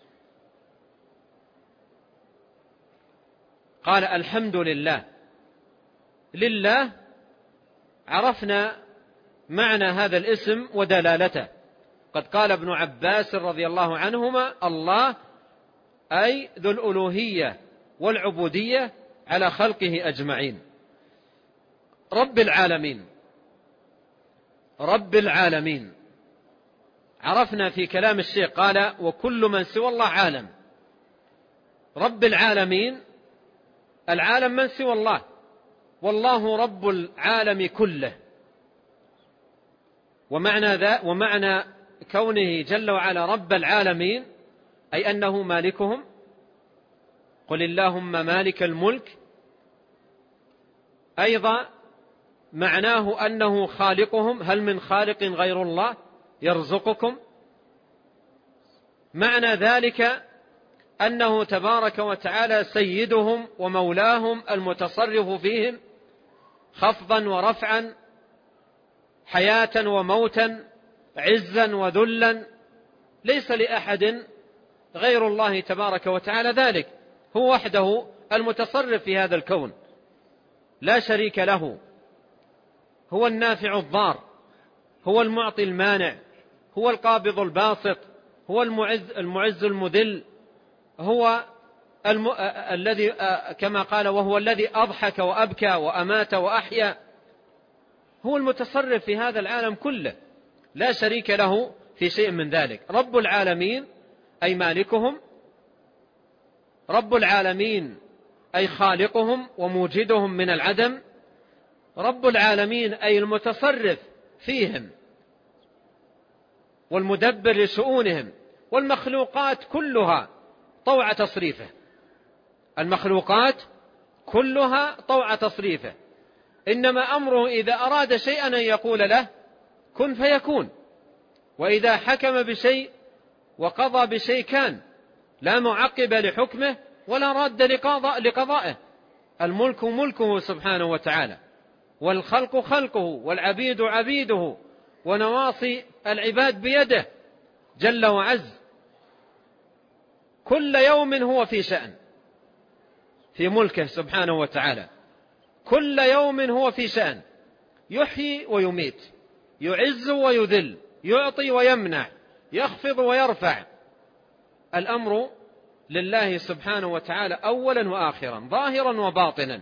قال الحمد لله، لله عرفنا معنى هذا الاسم ودلالته، قد قال ابن عباس رضي الله عنهما الله أي ذو الألوهية والعبودية على خلقه أجمعين. رب العالمين، رب العالمين عرفنا في كلام الشيخ قال وكل من سوى الله عالم. رب العالمين، العالم من سوى الله، والله رب العالم كله. ومعنى ذا ومعنى كونه جل وعلا رب العالمين أي أنه مالكهم، قل اللهم مالك الملك. أيضا معناه أنه خالقهم، هل من خالق غير الله يرزقكم. معنى ذلك أنه تبارك وتعالى سيدهم ومولاهم المتصرف فيهم، خفضا ورفعا، حياة وموتا، عزا وذلا، ليس لأحد غير الله تبارك وتعالى ذلك، هو وحده المتصرف في هذا الكون، لا شريك له، هو النافع الضار، هو المعطي المانع، هو القابض الباسط، هو المعز المعز المذل، هو الم... الذي كما قال وهو الذي أضحك وأبكى وأمات وأحيا، هو المتصرف في هذا العالم كله، لا شريك له في شيء من ذلك. رب العالمين أي مالكهم، رب العالمين أي خالقهم وموجدهم من العدم، رب العالمين أي المتصرف فيهم والمدبر لشؤونهم، والمخلوقات كلها طوع تصريفه، المخلوقات كلها طوع تصريفه، إنما أمره إذا أراد شيئا أن يقول له كن فيكون، وإذا حكم بشيء وقضى بشيء كان، لا معقب لحكمه ولا راد لقضائه. الملك ملكه سبحانه وتعالى، والخلق خلقه، والعبيد عبيده، ونواصي العباد بيده جل وعز، كل يوم هو في شأن في ملكه سبحانه وتعالى، كل يوم هو في شأن، يحيي ويميت، يعز ويذل، يعطي ويمنع، يخفض ويرفع، الأمر لله سبحانه وتعالى أولا وآخرا، ظاهرا وباطنا،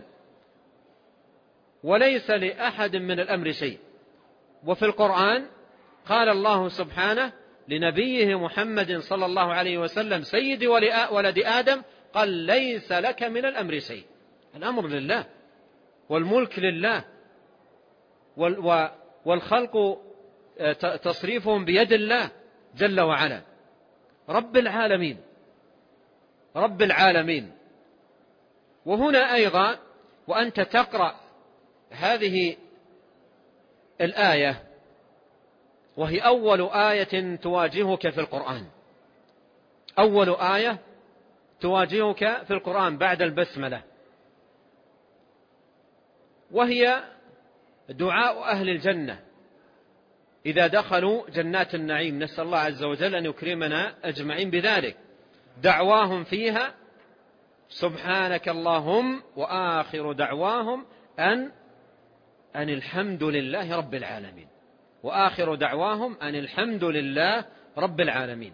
وليس لأحد من الأمر شيء. وفي القرآن قال الله سبحانه لنبيه محمد صلى الله عليه وسلم سيد ولد آدم، قال ليس لك من الأمر شيء، الأمر لله، والملك لله، والخلق تصريفهم بيد الله جل وعلا، رب العالمين، رب العالمين. وهنا أيضا وأنت تقرأ هذه الآية، وهي أول آية تواجهك في القرآن، أول آية تواجهك في القرآن بعد البسملة، وهي دعاء أهل الجنة إذا دخلوا جنات النعيم، نسأل الله عز وجل أن يكرمنا أجمعين بذلك، دعواهم فيها سبحانك اللهم، وآخر دعواهم أن أن الحمد لله رب العالمين، وآخر دعواهم أن الحمد لله رب العالمين.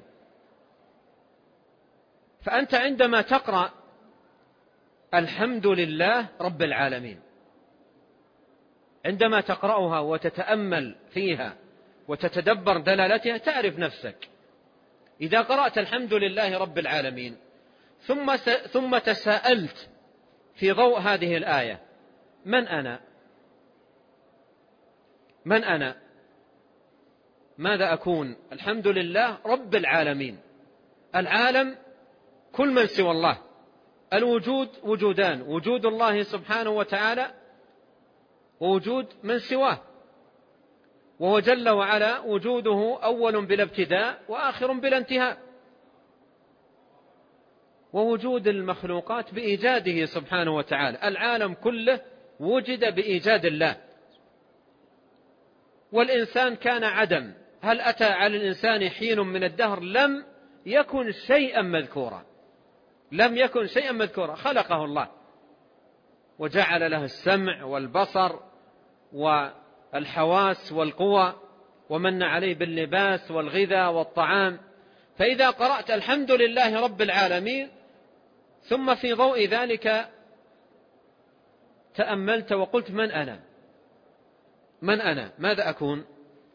فأنت عندما تقرأ الحمد لله رب العالمين، عندما تقرأها وتتأمل فيها وتتدبر دلالتها تعرف نفسك. إذا قرأت الحمد لله رب العالمين ثم ثم تساءلت في ضوء هذه الآية من أنا؟ من أنا؟ ماذا أكون؟ الحمد لله رب العالمين، العالم كل من سوى الله، الوجود وجودان، وجود الله سبحانه وتعالى ووجود من سواه، وهو جل وعلا وجوده أول بلا ابتداء وآخر بلا انتهاء، ووجود المخلوقات بإيجاده سبحانه وتعالى، العالم كله وجد بإيجاد الله، والإنسان كان عدم، هل أتى على الإنسان حين من الدهر لم يكن شيئا مذكورا، لم يكن شيئا مذكورا، خلقه الله وجعل له السمع والبصر والحواس والقوى، ومن عليه باللباس والغذاء والطعام. فإذا قرأت الحمد لله رب العالمين ثم في ضوء ذلك تأملت وقلت من أنا؟ من أنا؟ ماذا أكون؟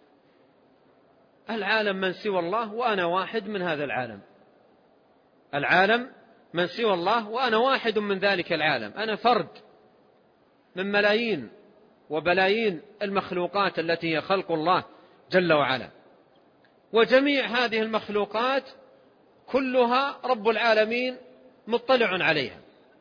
العالم من سوى الله وأنا واحد من هذا العالم، العالم من سوى الله وأنا واحد من ذلك العالم، أنا فرد من ملايين وبلايين المخلوقات التي هي خلق الله جل وعلا، وجميع هذه المخلوقات كلها رب العالمين مطلع عليها،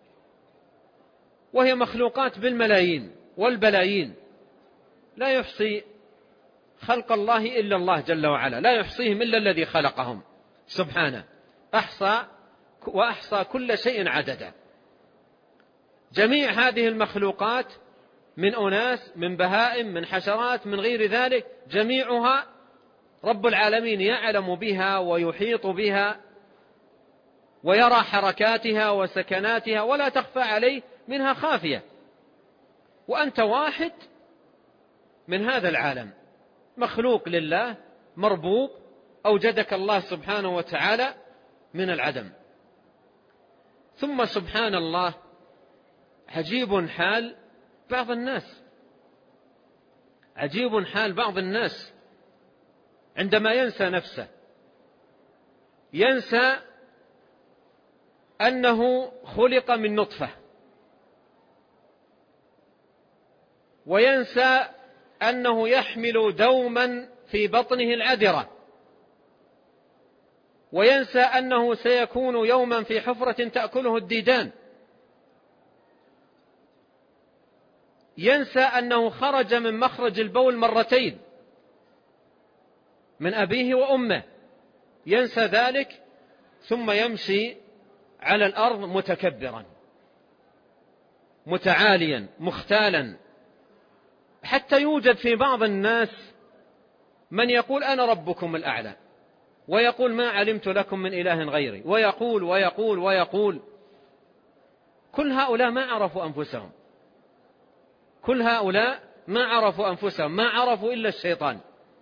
وهي مخلوقات بالملايين والبلايين، لا يحصي خلق الله إلا الله جل وعلا، لا يحصيهم إلا الذي خلقهم سبحانه، أحصى وأحصى كل شيء عددا. جميع هذه المخلوقات من أناس، من بهائم، من حشرات، من غير ذلك، جميعها رب العالمين يعلم بها ويحيط بها ويرى حركاتها وسكناتها ولا تخفى عليه منها خافية، وأنت واحد من هذا العالم، مخلوق لله، مربوب، أوجدك الله سبحانه وتعالى من العدم. ثم سبحان الله عجيب حال بعض الناس، عجيب حال بعض الناس عندما ينسى نفسه، ينسى أنه خلق من نطفة، وينسى أنه يحمل دوما في بطنه العذرة، وينسى أنه سيكون يوما في حفرة تأكله الديدان، ينسى أنه خرج من مخرج البول مرتين من أبيه وأمه، ينسى ذلك، ثم يمشي على الأرض متكبرا متعاليا مختالا، حتى يوجد في بعض الناس من يقول أنا ربكم الأعلى، ويقول ما علمت لكم من إله غيري، ويقول ويقول ويقول. كل هؤلاء ما عرفوا أنفسهم، كل هؤلاء ما عرفوا أنفسهم، ما عرفوا إلا الشيطان،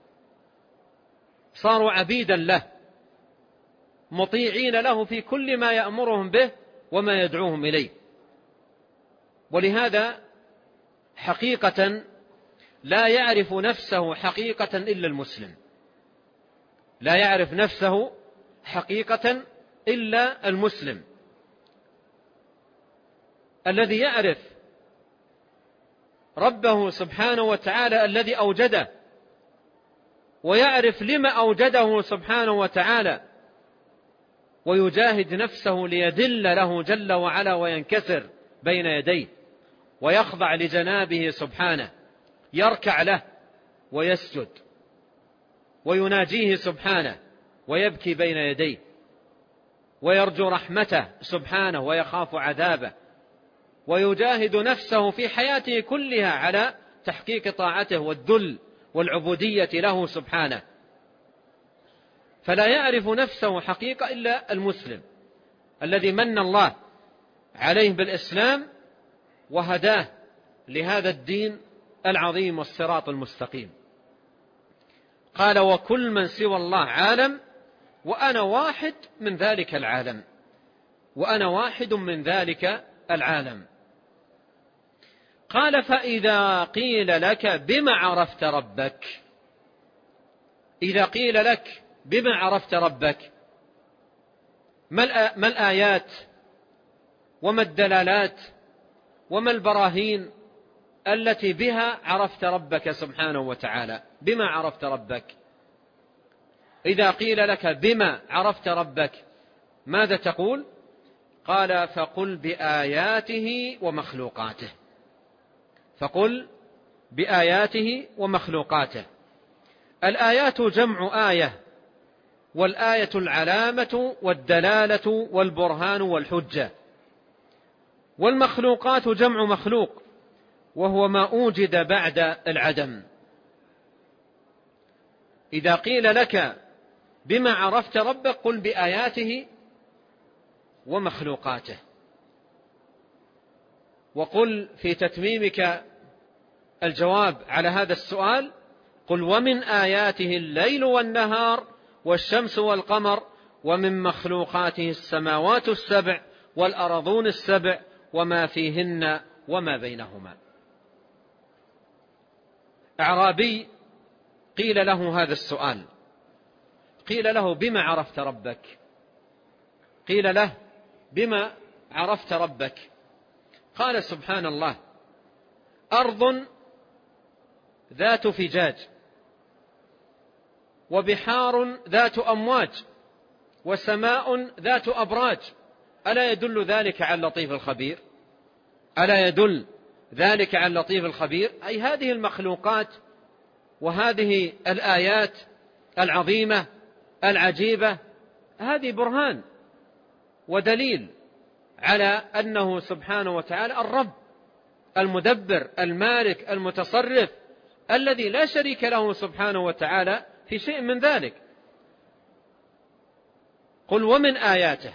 صاروا عبيدا له، مطيعين له في كل ما يأمرهم به وما يدعوهم إليه. ولهذا حقيقة لا يعرف نفسه حقيقة إلا المسلم، لا يعرف نفسه حقيقة إلا المسلم الذي يعرف ربه سبحانه وتعالى الذي أوجده، ويعرف لما أوجده سبحانه وتعالى، ويجاهد نفسه ليدل له جل وعلا وينكسر بين يديه ويخضع لجنابه سبحانه، يركع له ويسجد ويناجيه سبحانه ويبكي بين يديه، ويرجو رحمته سبحانه ويخاف عذابه، ويجاهد نفسه في حياته كلها على تحقيق طاعته والذل والعبودية له سبحانه. فلا يعرف نفسه حقيقة إلا المسلم الذي من الله عليه بالإسلام وهداه لهذا الدين العظيم والصراط المستقيم. قال وكل من سوى الله عالم وأنا واحد من ذلك العالم، وأنا واحد من ذلك العالم. قال فإذا قيل لك بما عرفت ربك، إذا قيل لك بما عرفت ربك، ما الآيات وما الدلالات وما البراهين التي بها عرفت ربك سبحانه وتعالى؟ بما عرفت ربك؟ إذا قيل لك بما عرفت ربك ماذا تقول؟ قال فقل بآياته ومخلوقاته، فقل بآياته ومخلوقاته. الآيات جمع آية، والآية العلامة والدلالة والبرهان والحجة، والمخلوقات جمع مخلوق وهو ما أوجد بعد العدم. إذا قيل لك بما عرفت ربك قل بآياته ومخلوقاته. وقل في تتميمك الجواب على هذا السؤال قل ومن آياته الليل والنهار والشمس والقمر ومن مخلوقاته السماوات السبع والأرضون السبع وما فيهن وما بينهما. أعرابي قيل له هذا السؤال، قيل له بما عرفت ربك؟ قيل له بما عرفت ربك؟ قال سبحان الله أرض ذات فجاج وبحار ذات أمواج وسماء ذات أبراج، ألا يدل ذلك على اللطيف الخبير؟ ألا يدل ذلك على اللطيف الخبير؟ أي هذه المخلوقات وهذه الآيات العظيمة العجيبة هذه برهان ودليل على أنه سبحانه وتعالى الرب المدبر المالك المتصرف الذي لا شريك له سبحانه وتعالى في شيء من ذلك. قل ومن آياته،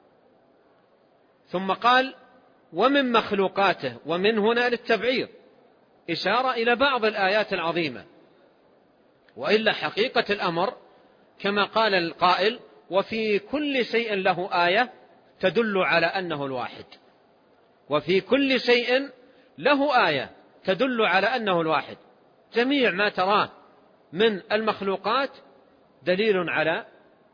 ثم قال ومن مخلوقاته، ومن هنا للتبعيض إشارة إلى بعض الآيات العظيمة، وإلا حقيقة الأمر كما قال القائل وفي كل شيء له آية تدل على أنه الواحد، وفي كل شيء له آية تدل على أنه الواحد. جميع ما تراه من المخلوقات دليل على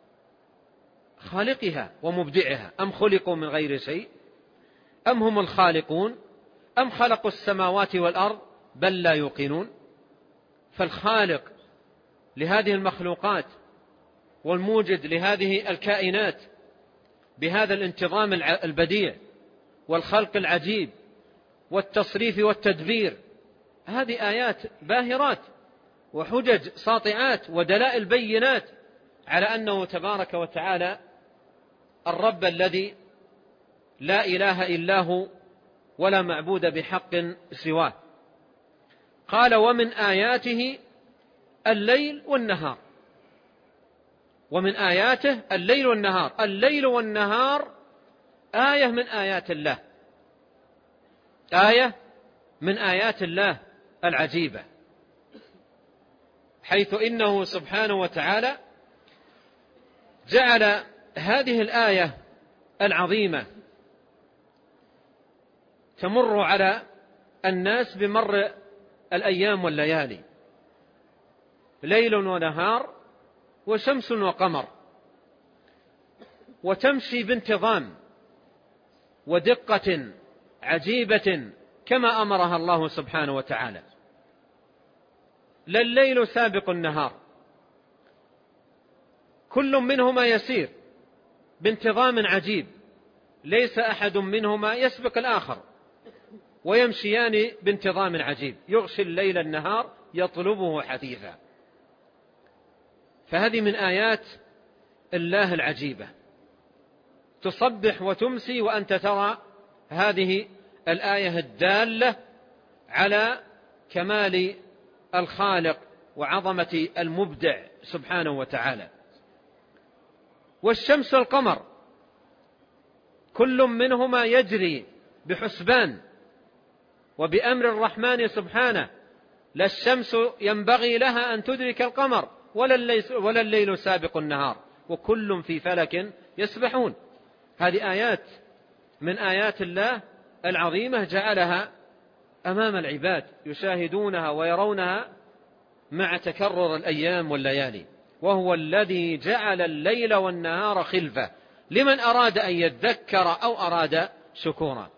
خالقها ومبدعها. أم خلقوا من غير شيء أم هم الخالقون أم خلقوا السماوات والأرض بل لا يوقنون. فالخالق لهذه المخلوقات والموجد لهذه الكائنات بهذا الانتظام البديع والخلق العجيب والتصريف والتدبير، هذه آيات باهرات وحجج ساطعات ودلائل بينات على أنه تبارك وتعالى الرب الذي لا إله إلا هو ولا معبود بحق سواه. قال ومن آياته الليل والنهار، ومن آياته الليل والنهار. الليل والنهار آية من آيات الله، آية من آيات الله العجيبة، حيث إنه سبحانه وتعالى جعل هذه الآية العظيمة تمر على الناس بمر الأيام والليالي، ليل ونهار وشمس وقمر، وتمشي بانتظام ودقة عجيبة كما أمرها الله سبحانه وتعالى. لا الليل سابق النهار، كل منهما يسير بانتظام عجيب، ليس أحد منهما يسبق الآخر، ويمشيان بانتظام عجيب، يغشي الليل النهار يطلبه حثيثا. فهذه من آيات الله العجيبة، تصبح وتمسي وأنت ترى هذه الآية الدالة على كمال الخالق وعظمة المبدع سبحانه وتعالى. والشمس والقمر كل منهما يجري بحسبان وبأمر الرحمن سبحانه، لا الشمس ينبغي لها أن تدرك القمر ولا الليل سابق النهار، وكل في فلك يسبحون. هذه آيات من آيات الله العظيمة جعلها أمام العباد يشاهدونها ويرونها مع تكرر الأيام والليالي. وهو الذي جعل الليل والنهار خلفة لمن أراد أن يذكر أو أراد شكورا.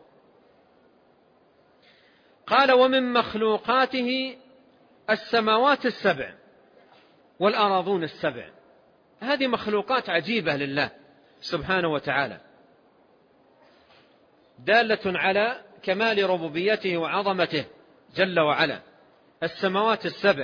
قال ومن مخلوقاته السماوات السبع والأراضون السبع. هذه مخلوقات عجيبة لله سبحانه وتعالى، دالة على كمال ربوبيته وعظمته جل وعلا. السماوات السبع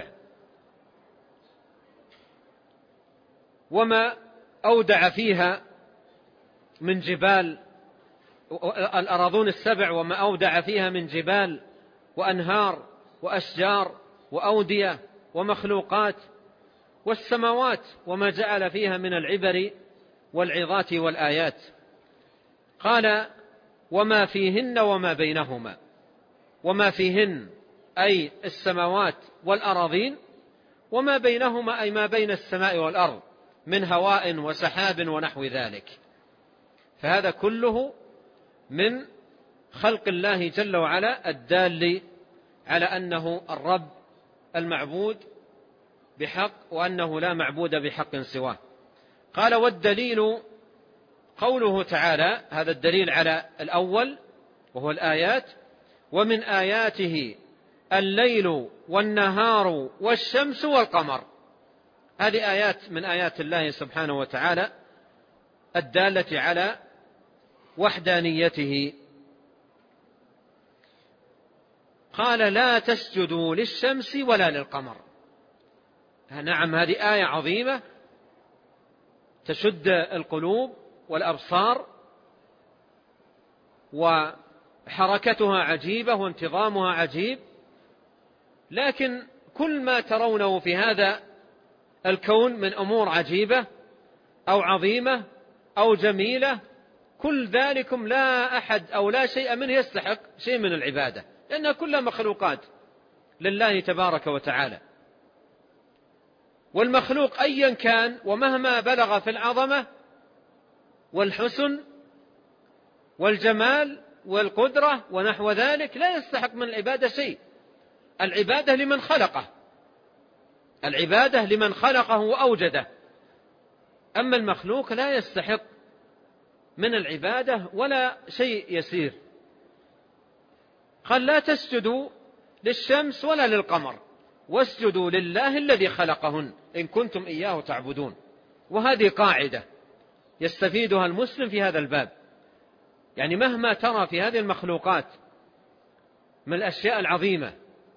وما أودع فيها من جبال، الأراضون السبع وما أودع فيها من جبال وأنهار وأشجار وأودية ومخلوقات، والسماوات وما جعل فيها من العبر والعظات والآيات. قال وما فيهن وما بينهما. وما فيهن أي السماوات والأراضين، وما بينهما أي ما بين السماء والأرض من هواء وسحاب ونحو ذلك. فهذا كله من خلق الله جل وعلا الدال على أنه الرب المعبود بحق، وأنه لا معبود بحق سواه. قال والدليل قوله تعالى، هذا الدليل على الأول وهو الآيات. ومن آياته الليل والنهار والشمس والقمر. هذه آيات من آيات الله سبحانه وتعالى الدالة على وحدانيته. قال لا تسجدوا للشمس ولا للقمر. نعم، هذه آية عظيمة تشد القلوب والأبصار حركتها عجيبة وانتظامها عجيب، لكن كل ما ترونه في هذا الكون من أمور عجيبة أو عظيمة أو جميلة، كل ذلكم لا أحد أو لا شيء منه يستحق شيء من العبادة، لأنها كلها مخلوقات لله تبارك وتعالى. والمخلوق أيا كان ومهما بلغ في العظمة والحسن والجمال والقدرة ونحو ذلك لا يستحق من العبادة شيء. العبادة لمن خلقه، العبادة لمن خلقه وأوجده. أما المخلوق لا يستحق من العبادة ولا شيء يسير. قال لا تسجدوا للشمس ولا للقمر واسجدوا لله الذي خلقهن إن كنتم إياه تعبدون. وهذه قاعدة يستفيدها المسلم في هذا الباب، يعني مهما ترى في هذه المخلوقات من الأشياء العظيمة،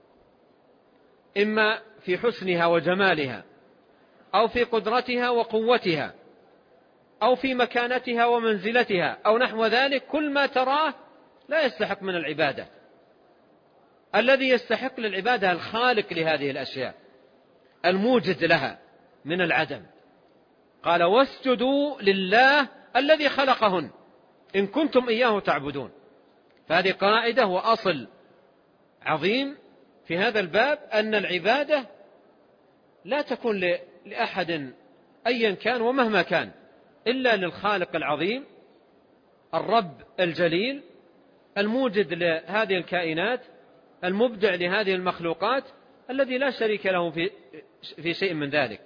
إما في حسنها وجمالها أو في قدرتها وقوتها أو في مكانتها ومنزلتها أو نحو ذلك، كل ما تراه لا يستحق من العبادة. الذي يستحق للعبادة الخالق لهذه الأشياء الموجد لها من العدم. قال واسجدوا لله الذي خلقهن إن كنتم إياه تعبدون. فهذه قاعدة وأصل عظيم في هذا الباب، أن العبادة لا تكون لأحد أيا كان ومهما كان إلا للخالق العظيم الرب الجليل الموجد لهذه الكائنات المبدع لهذه المخلوقات الذي لا شريك له في في شيء من ذلك.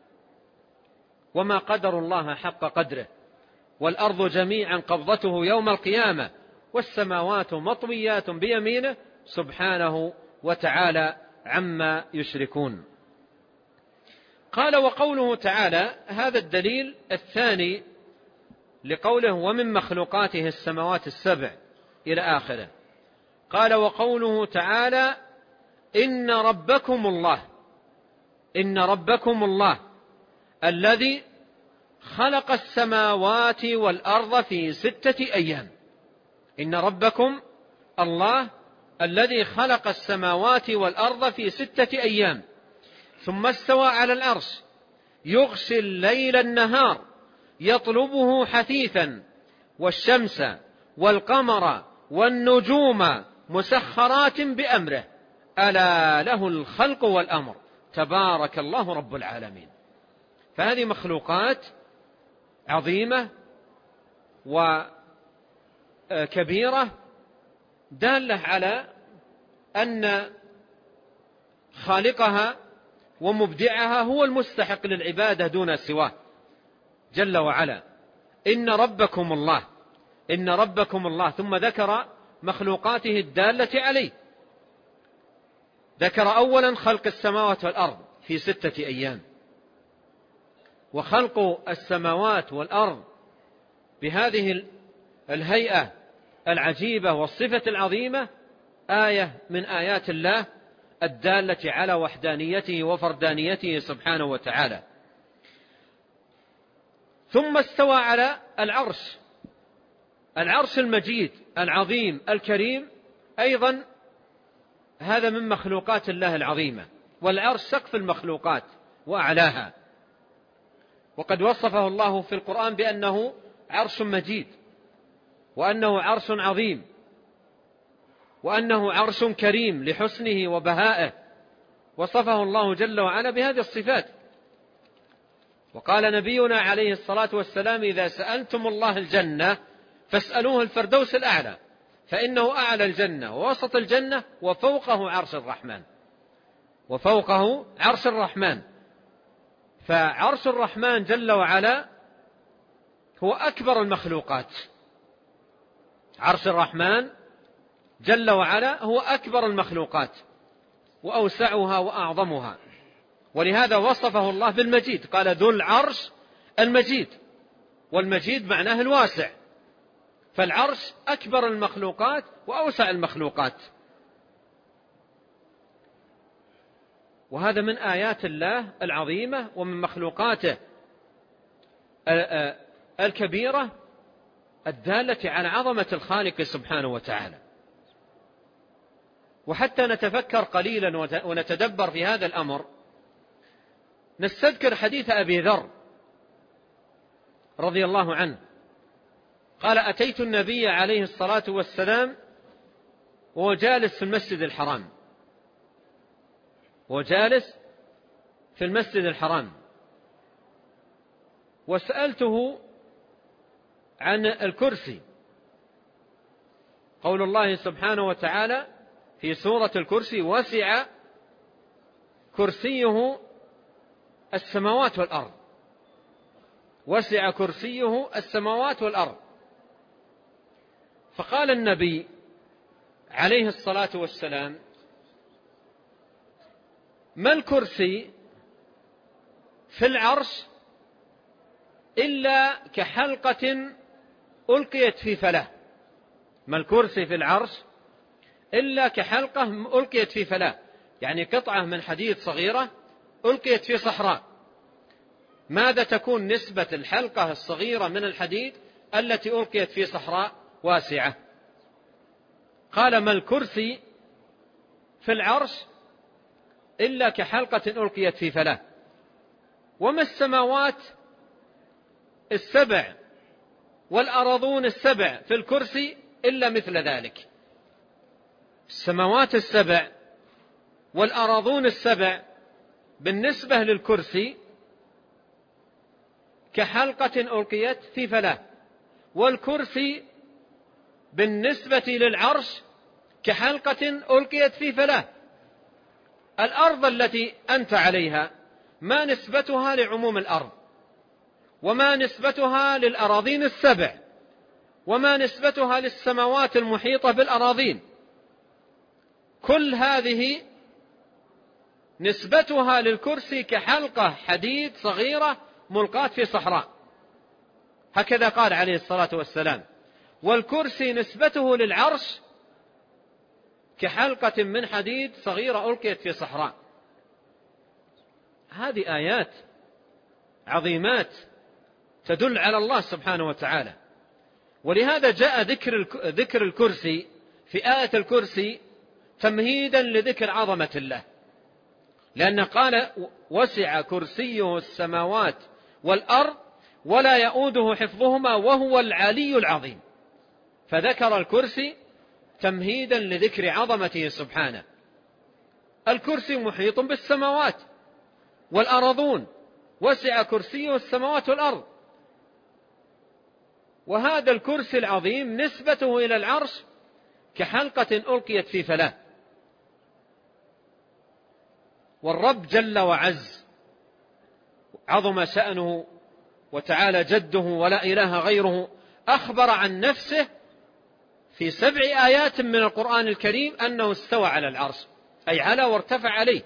وما قدر الله حق قدره والأرض جميعا قبضته يوم القيامة والسماوات مطويات بيمينه سبحانه وتعالى عما يشركون. قال وقوله تعالى، هذا الدليل الثاني لقوله ومن مخلوقاته السماوات السبع إلى آخره. قال وقوله تعالى إن ربكم الله إن ربكم الله الذي خلق السماوات والأرض في ستة أيام. إن ربكم الله الذي خلق السماوات والأرض في ستة أيام ثم استوى على العرش يغشي الليل النهار يطلبه حثيثا والشمس والقمر والنجوم مسخرات بأمره ألا له الخلق والأمر تبارك الله رب العالمين. فهذه مخلوقات عظيمة وكبيرة دالة على أن خالقها ومبدعها هو المستحق للعبادة دون سواه جل وعلا. إن ربكم الله إن ربكم الله ثم ذكر مخلوقاته الدالة عليه. ذكر أولا خلق السماوات والأرض في ستة أيام، وخلق السماوات والأرض بهذه الهيئة العجيبة والصفة العظيمة آية من آيات الله الدالة على وحدانيته وفردانيته سبحانه وتعالى. ثم استوى على العرش، العرش المجيد العظيم الكريم أيضا هذا من مخلوقات الله العظيمة، والعرش سقف المخلوقات وأعلاها، وقد وصفه الله في القرآن بأنه عرش مجيد وأنه عرش عظيم وأنه عرش كريم لحسنه وبهائه، وصفه الله جل وعلا بهذه الصفات. وقال نبينا عليه الصلاة والسلام إذا سألتم الله الجنة فاسألوه الفردوس الأعلى فإنه أعلى الجنة ووسط الجنة وفوقه عرش الرحمن وفوقه عرش الرحمن. فعرش الرحمن جل وعلا هو أكبر المخلوقات، عرش الرحمن جل وعلا هو أكبر المخلوقات وأوسعها وأعظمها، ولهذا وصفه الله بالمجيد، قال ذو العرش المجيد، والمجيد معناه الواسع، فالعرش أكبر المخلوقات وأوسع المخلوقات. وهذا من آيات الله العظيمة ومن مخلوقاته الكبيرة الدالة على عظمة الخالق سبحانه وتعالى. وحتى نتفكر قليلا ونتدبر في هذا الأمر نستذكر حديث أبي ذر رضي الله عنه قال: أتيت النبي عليه الصلاة والسلام وهو جالس في المسجد الحرام وجالس في المسجد الحرام وسألته عن الكرسي، قول الله سبحانه وتعالى في سورة الكرسي: وسع كرسيه السماوات والأرض. وسع كرسيه السماوات والأرض. فقال النبي عليه الصلاة والسلام: ما الكرسي في العرش إلا كحلقة ألقيت في فلاة. ما الكرسي في العرش إلا كحلقة ألقيت في فلاة، يعني قطعة من حديد صغيرة ألقيت في صحراء. ماذا تكون نسبة الحلقة الصغيرة من الحديد التي ألقيت في صحراء واسعة؟ قال: ما الكرسي في العرش إلا كحلقة ألقيت في فلاة. وما السماوات السبع والأرضون السبع في الكرسي إلا مثل ذلك. السماوات السبع والأرضون السبع بالنسبة للكرسي كحلقة ألقيت في فلاة، والكرسي بالنسبة للعرش كحلقة ألقيت في فلاة. الأرض التي أنت عليها ما نسبتها لعموم الأرض، وما نسبتها للأراضين السبع، وما نسبتها للسماوات المحيطة بالأراضين. كل هذه نسبتها للكرسي كحلقة حديد صغيرة ملقاة في صحراء. هكذا قال عليه الصلاة والسلام. والكرسي نسبته للعرش كحلقة من حديد صغيرة ألقيت في صحراء. هذه آيات عظيمات تدل على الله سبحانه وتعالى. ولهذا جاء ذكر ذكر الكرسي في آية الكرسي تمهيدا لذكر عظمة الله، لأنه قال: وسع كرسيه السماوات والأرض ولا يؤوده حفظهما وهو العلي العظيم. فذكر الكرسي تمهيدا لذكر عظمته سبحانه. الكرسي محيط بالسماوات والأرضون، وسع كرسيه السماوات والأرض. وهذا الكرسي العظيم نسبته إلى العرش كحلقة ألقيت في فلاة. والرب جل وعز عظم شأنه وتعالى جده ولا إله غيره أخبر عن نفسه في سبع آيات من القرآن الكريم أنه استوى على العرش، أي على وارتفع عليه.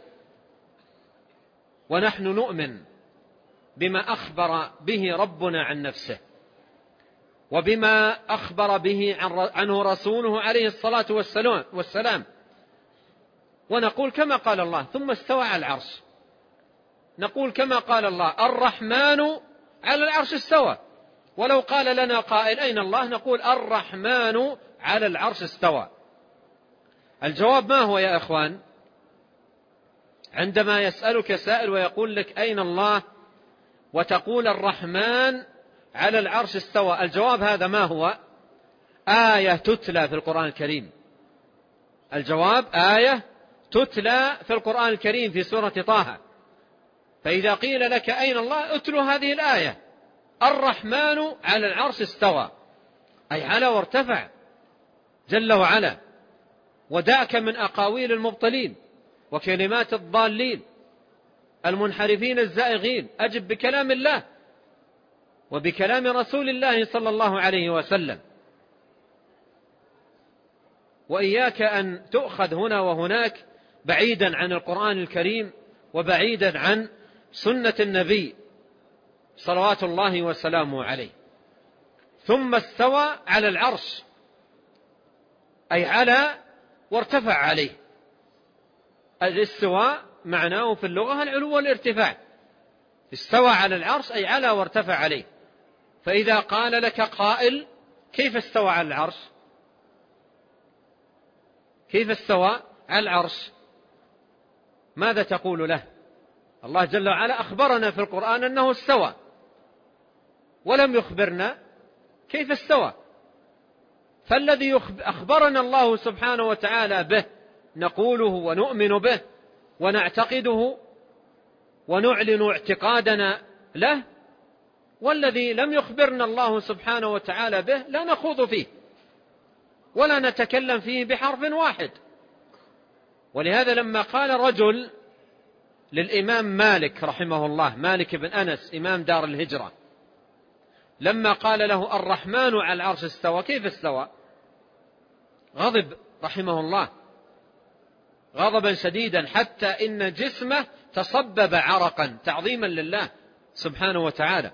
ونحن نؤمن بما أخبر به ربنا عن نفسه، وبما أخبر به عنه رسوله عليه الصلاة والسلام، ونقول كما قال الله: ثم استوى على العرش. نقول كما قال الله: الرحمن على العرش استوى. ولو قال لنا قائل: أين الله؟ نقول: الرحمن على العرش استوى. الجواب ما هو يا أخوان؟ عندما يسألك سائل ويقول لك: أين الله؟ وتقول: الرحمن على العرش استوى، الجواب هذا ما هو؟ آية تتلى في القرآن الكريم. الجواب آية تتلى في القرآن الكريم في سورة طه. فإذا قيل لك: أين الله؟ اتلو هذه الآية: الرحمن على العرش استوى، أي على وارتفع جل وعلا. ودعك من أقاويل المبطلين وكلمات الضالين المنحرفين الزائغين، أجب بكلام الله وبكلام رسول الله صلى الله عليه وسلم. وإياك أن تؤخذ هنا وهناك بعيدا عن القرآن الكريم وبعيدا عن سنة النبي صلوات الله وسلامه عليه. ثم استوى على العرش، أي على وارتفع عليه. الاستواء معناه في اللغة العلو والارتفاع. استوى على العرش أي على وارتفع عليه. فإذا قال لك قائل: كيف استوى على العرش؟ كيف استوى على العرش ماذا تقول له؟ الله جل وعلا أخبرنا في القرآن أنه استوى، ولم يخبرنا كيف استوى. فالذي أخبرنا الله سبحانه وتعالى به نقوله ونؤمن به ونعتقده ونعلن اعتقادنا له، والذي لم يخبرنا الله سبحانه وتعالى به لا نخوض فيه ولا نتكلم فيه بحرف واحد. ولهذا لما قال رجل للإمام مالك رحمه الله، مالك بن أنس إمام دار الهجرة، لما قال له الرحمن على العرش استوى، كيف استوى؟ غضب رحمه الله غضبا شديدا حتى إن جسمه تصبب عرقا تعظيما لله سبحانه وتعالى.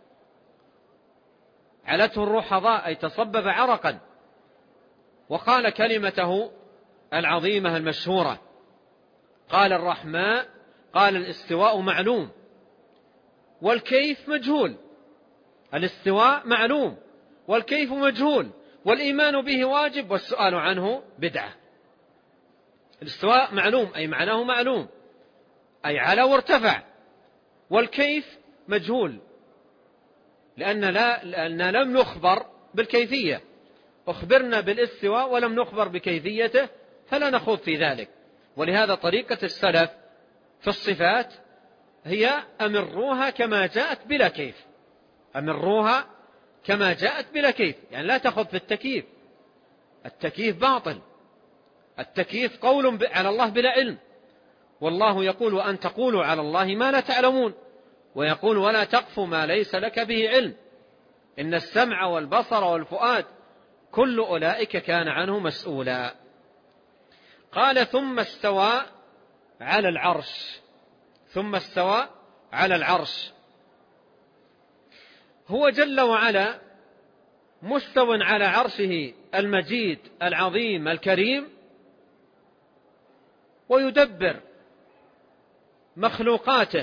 علته الرحضاء أي تصبب عرقا، وقال كلمته العظيمة المشهورة، قال الرحمن قال الاستواء معلوم والكيف مجهول. الاستواء معلوم والكيف مجهول، والإيمان به واجب والسؤال عنه بدعة. الاستواء معلوم أي معناه معلوم، أي على وارتفع، والكيف مجهول لأن, لا لأن لم نخبر بالكيفية، أخبرنا بالاستواء ولم نخبر بكيفيته فلا نخوض في ذلك. ولهذا طريقة السلف في الصفات هي أمروها كما جاءت بلا كيف، أمروها كما جاءت بلا كيف، يعني لا تخض في التكييف، التكييف باطل، التكييف قول على الله بلا علم، والله يقول وأن تقولوا على الله ما لا تعلمون، ويقول ولا تقف ما ليس لك به علم، إن السمع والبصر والفؤاد كل أولئك كان عنه مسؤولا. قال ثم استوى على العرش، ثم استوى على العرش، هو جل وعلا مستو على عرشه المجيد العظيم الكريم، ويدبر مخلوقاته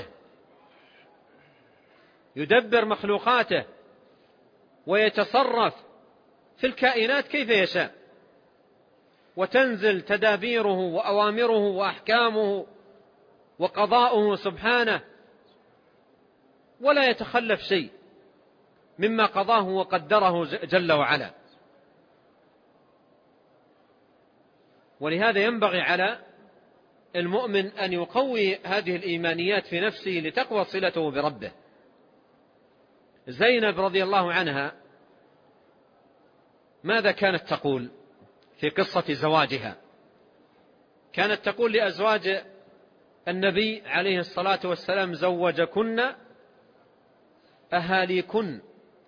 يدبر مخلوقاته ويتصرف في الكائنات كيف يشاء، وتنزل تدابيره وأوامره وأحكامه وقضاؤه سبحانه، ولا يتخلف شيء مما قضاه وقدره جل وعلا. ولهذا ينبغي على المؤمن أن يقوي هذه الإيمانيات في نفسه لتقوى صلته بربه. زينب رضي الله عنها ماذا كانت تقول في قصة زواجها؟ كانت تقول لأزواج النبي عليه الصلاة والسلام زوجكن أهاليكن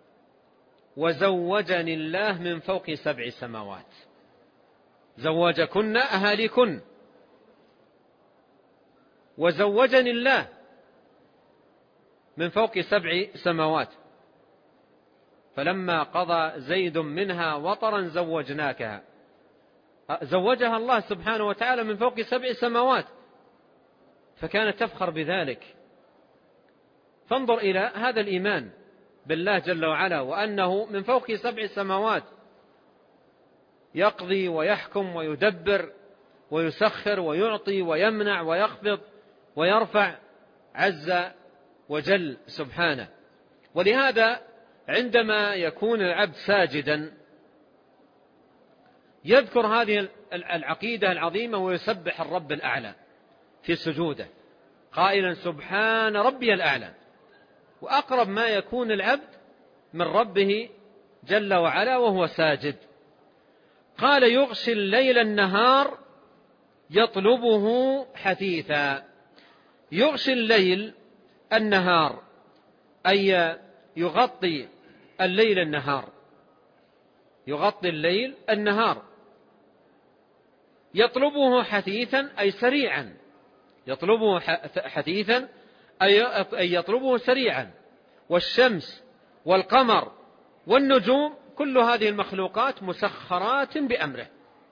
وزوجني الله من فوق سبع سماوات. زوجكن أهاليكن وزوجني الله من فوق سبع سماوات، فلما قضى زيد منها وطرا زوجناكها. زوجها الله سبحانه وتعالى من فوق سبع سماوات، فكانت تفخر بذلك. فانظر إلى هذا الإيمان بالله جل وعلا، وأنه من فوق سبع سماوات يقضي ويحكم ويدبر ويسخر ويعطي ويمنع ويخفض ويرفع عز وجل سبحانه. ولهذا عندما يكون العبد ساجدا يذكر هذه العقيدة العظيمة ويسبح الرب الأعلى في سجوده قائلا سبحان ربي الأعلى، وأقرب ما يكون العبد من ربه جل وعلا وهو ساجد. قال يغشي الليل النهار يطلبه حثيثا. يغشي الليل النهار أي يغطي الليل النهار، يغطي الليل النهار. يطلبه حثيثا أي سريعا، يطلبه حثيثا أي يطلبه سريعا. والشمس والقمر والنجوم كل هذه المخلوقات مسخرات بأمره،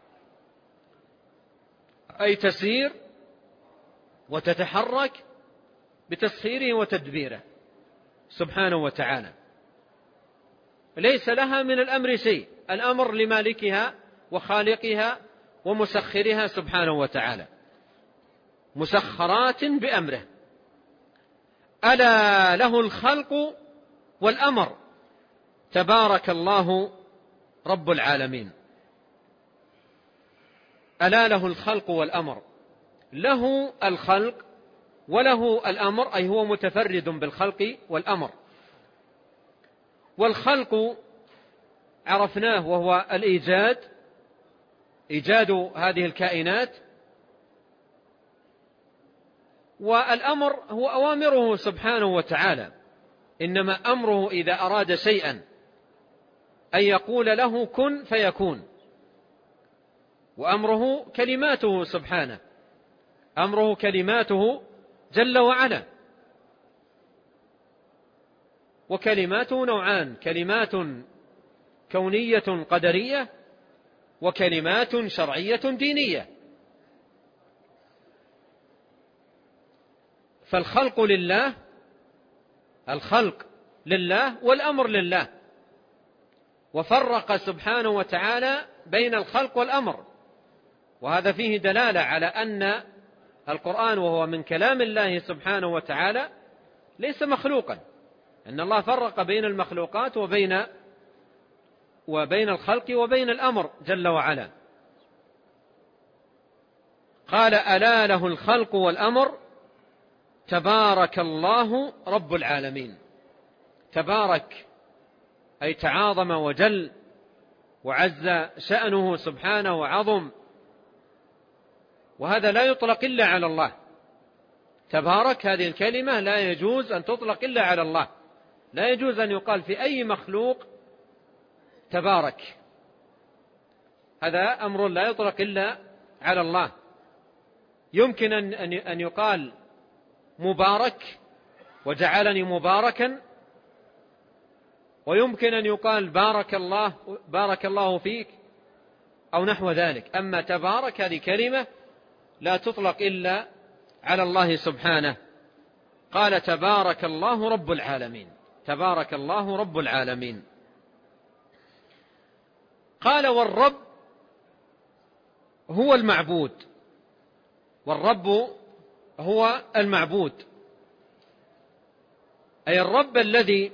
أي تسير وتتحرك بتسخيره وتدبيره سبحانه وتعالى، ليس لها من الأمر شيء، الأمر لمالكها وخالقها ومسخرها سبحانه وتعالى، مسخرات بأمره. ألا له الخلق والأمر، تبارك الله رب العالمين. ألا له الخلق والأمر، له الخلق وله الأمر، أي هو متفرد بالخلق والأمر. والخلق عرفناه وهو الإيجاد، إيجاد هذه الكائنات، والأمر هو أوامره سبحانه وتعالى، إنما أمره إذا أراد شيئا أن يقول له كن فيكون، وأمره كلماته سبحانه، أمره كلماته جل وعلا. وكلماته نوعان: كلمات كونية قدرية، وكلمات شرعية دينية. فالخلق لله، الخلق لله والأمر لله، وفرق سبحانه وتعالى بين الخلق والأمر، وهذا فيه دلالة على أن القرآن وهو من كلام الله سبحانه وتعالى ليس مخلوقا، أن الله فرق بين المخلوقات وبين وبين الخلق وبين الأمر جل وعلا. قال: ألا له الخلق والأمر، تبارك الله رب العالمين. تبارك أي تعاظم وجل وعز شأنه سبحانه وعظم، وهذا لا يطلق إلا على الله. تبارك هذه الكلمة لا يجوز أن تطلق إلا على الله، لا يجوز أن يقال في أي مخلوق تبارك، هذا أمر لا يطلق إلا على الله. يمكن أن يقال مبارك وجعلني مباركا، ويمكن أن يقال بارك الله بارك الله فيك أو نحو ذلك. أما تبارك هذه كلمة لا تطلق إلا على الله سبحانه. قال: تبارك الله رب العالمين. تبارك الله رب العالمين. قال: والرب هو المعبود. والرب هو المعبود، أي الرب الذي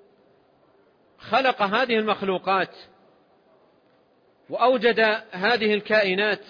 خلق هذه المخلوقات وأوجد هذه الكائنات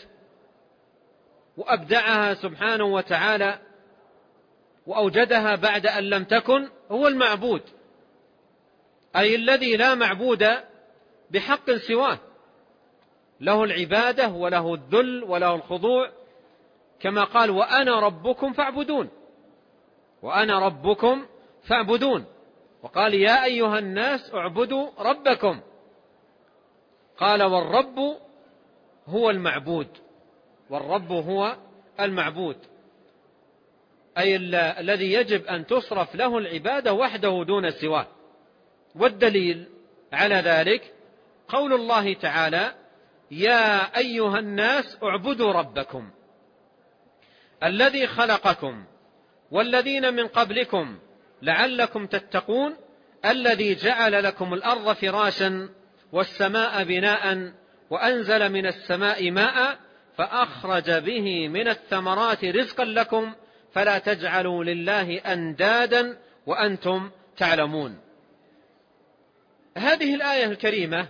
وأبدعها سبحانه وتعالى وأوجدها بعد أن لم تكن، هو المعبود، أي الذي لا معبود بحق سواه، له العبادة وله الذل وله الخضوع، كما قال: وأنا ربكم فاعبدون. وأنا ربكم فاعبدون. وقال: يا أيها الناس اعبدوا ربكم. قال: والرب هو المعبود. والرب هو المعبود، أي الذي يجب أن تصرف له العبادة وحده دون سواه. والدليل على ذلك قول الله تعالى: يا أيها الناس اعبدوا ربكم الذي خلقكم والذين من قبلكم لعلكم تتقون الذي جعل لكم الأرض فراشا والسماء بناء وأنزل من السماء ماء فأخرج به من الثمرات رزقا لكم فلا تجعلوا لله أندادا وأنتم تعلمون. هذه الآية الكريمة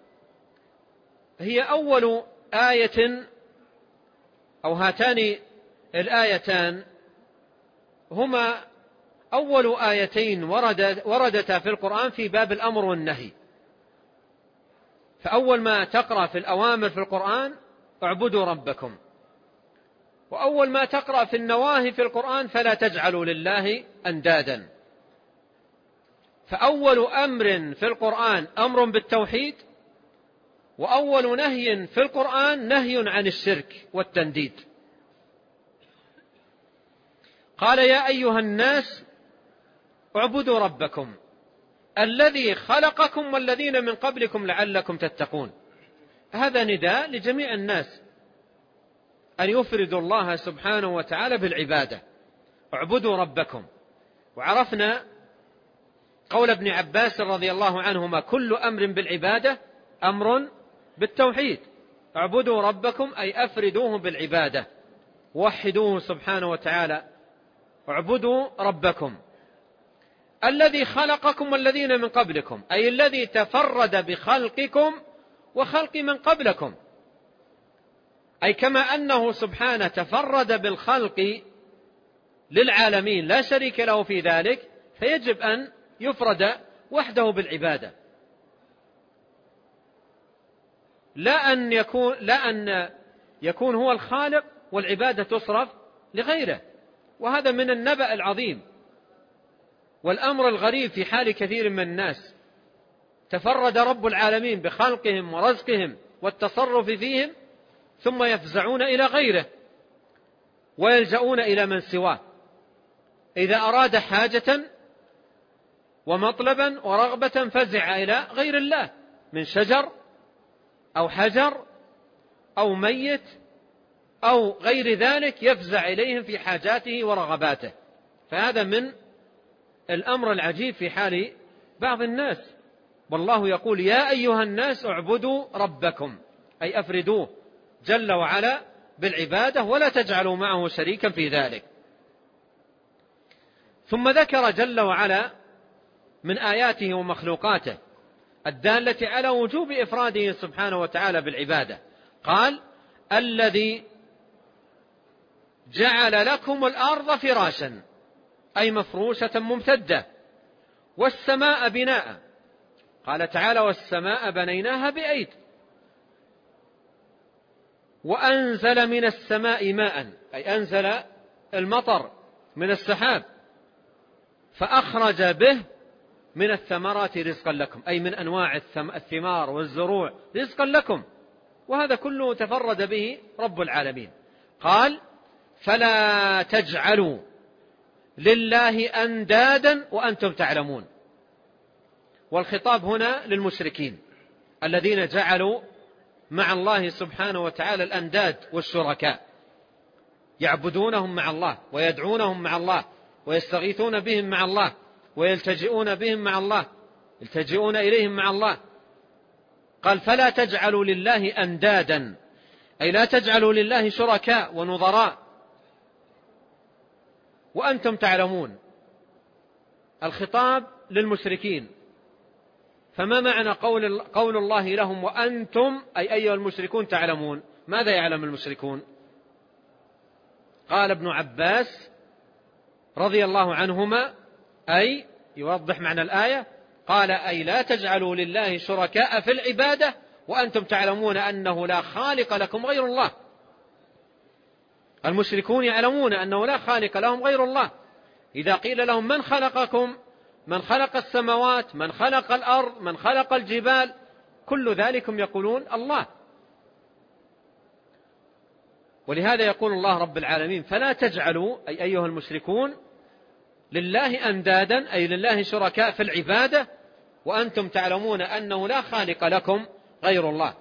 هي أول آية، أو هاتان الآيتان هما أول آيتين وردتا في القرآن في باب الأمر والنهي. فأول ما تقرأ في الأوامر في القرآن اعبدوا ربكم، وأول ما تقرأ في النواهي في القرآن فلا تجعلوا لله أندادا. فأول أمر في القرآن أمر بالتوحيد، وأول نهي في القرآن نهي عن الشرك والتنديد. قال: يا أيها الناس اعبدوا ربكم الذي خلقكم والذين من قبلكم لعلكم تتقون. هذا نداء لجميع الناس أن يفردوا الله سبحانه وتعالى بالعبادة. اعبدوا ربكم. وعرفنا قول ابن عباس رضي الله عنهما: كل أمر بالعبادة أمر بالتوحيد. اعبدوا ربكم أي أفردوه بالعبادة، وحدوه سبحانه وتعالى. اعبدوا ربكم الذي خلقكم والذين من قبلكم، أي الذي تفرد بخلقكم وخلق من قبلكم، أي كما أنه سبحانه تفرد بالخلق للعالمين لا شريك له في ذلك، فيجب أن يفرد وحده بالعبادة، لا أن يكون, لا أن يكون هو الخالق والعبادة تصرف لغيره. وهذا من النبأ العظيم والأمر الغريب في حال كثير من الناس. تفرد رب العالمين بخلقهم ورزقهم والتصرف فيهم، ثم يفزعون إلى غيره ويلجؤون إلى من سواه. إذا أراد حاجة ومطلبا ورغبة فزع إلى غير الله من شجر أو حجر أو ميت أو غير ذلك، يفزع إليهم في حاجاته ورغباته. فهذا من الأمر العجيب في حال بعض الناس. والله يقول: يا أيها الناس اعبدوا ربكم، أي أفردوه جل وعلا بالعبادة ولا تجعلوا معه شريكا في ذلك. ثم ذكر جل وعلا من آياته ومخلوقاته الدالة على وجوب إفراده سبحانه وتعالى بالعبادة، قال: الذي جعل لكم الأرض فراشا، أي مفروشة ممتدة، والسماء بناء، قال تعالى: والسماء بنيناها بأيد، وأنزل من السماء ماء، أي أنزل المطر من السحاب، فأخرج به من الثمرات رزقا لكم، أي من أنواع الثمار والزروع رزقا لكم. وهذا كله تفرد به رب العالمين. قال: فلا تجعلوا لله أندادا وأنتم تعلمون. والخطاب هنا للمشركين الذين جعلوا مع الله سبحانه وتعالى الأنداد والشركاء، يعبدونهم مع الله ويدعونهم مع الله ويستغيثون بهم مع الله ويلتجئون بهم مع الله، يلتجئون إليهم مع الله. قال: فلا تجعلوا لله أندادا، أي لا تجعلوا لله شركاء ونظراء وأنتم تعلمون. الخطاب للمشركين. فما معنى قول, قول الله لهم وأنتم، أي أيها المشركون تعلمون؟ ماذا يعلم المشركون؟ قال ابن عباس رضي الله عنهما، أي يوضح معنى الآية، قال: أي لا تجعلوا لله شركاء في العبادة وأنتم تعلمون أنه لا خالق لكم غير الله. المشركون يعلمون أنه لا خالق لهم غير الله. إذا قيل لهم: من خلقكم؟ من خلق السماوات؟ من خلق الأرض؟ من خلق الجبال؟ كل ذلك يقولون الله. ولهذا يقول الله رب العالمين: فلا تجعلوا، أي أيها المشركون، لله أندادا، أي لله شركاء في العبادة وأنتم تعلمون أنه لا خالق لكم غير الله.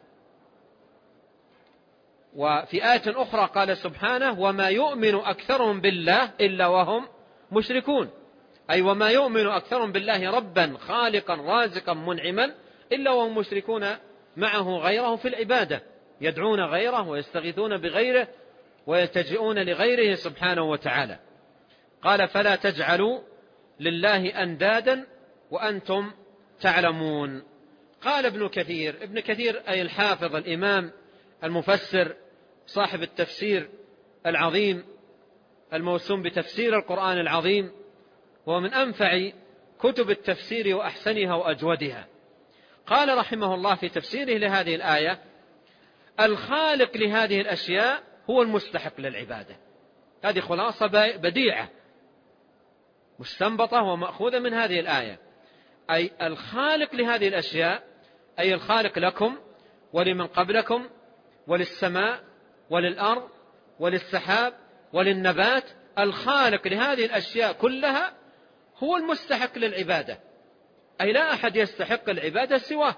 وفي آية أخرى قال سبحانه: وما يؤمن أكثرهم بالله إلا وهم مشركون، أي وما يؤمن أكثرهم بالله ربا خالقا رازقا منعما إلا وهم مشركون معه غيره في العبادة، يدعون غيره ويستغيثون بغيره ويلتجئون لغيره سبحانه وتعالى. قال: فلا تجعلوا لله أندادا وأنتم تعلمون. قال ابن كثير، ابن كثير أي الحافظ الإمام المفسر صاحب التفسير العظيم الموسوم بتفسير القرآن العظيم، ومن أنفع كتب التفسير وأحسنها وأجودها. قال رحمه الله في تفسيره لهذه الآية: الخالق لهذه الأشياء هو المستحق للعبادة. هذه خلاصة بديعة مستنبطة ومأخوذة من هذه الآية، أي الخالق لهذه الأشياء، أي الخالق لكم ولمن قبلكم وللسماء وللأرض وللسحاب وللنبات. الخالق لهذه الأشياء كلها هو المستحق للعبادة، أي لا أحد يستحق العبادة سواه،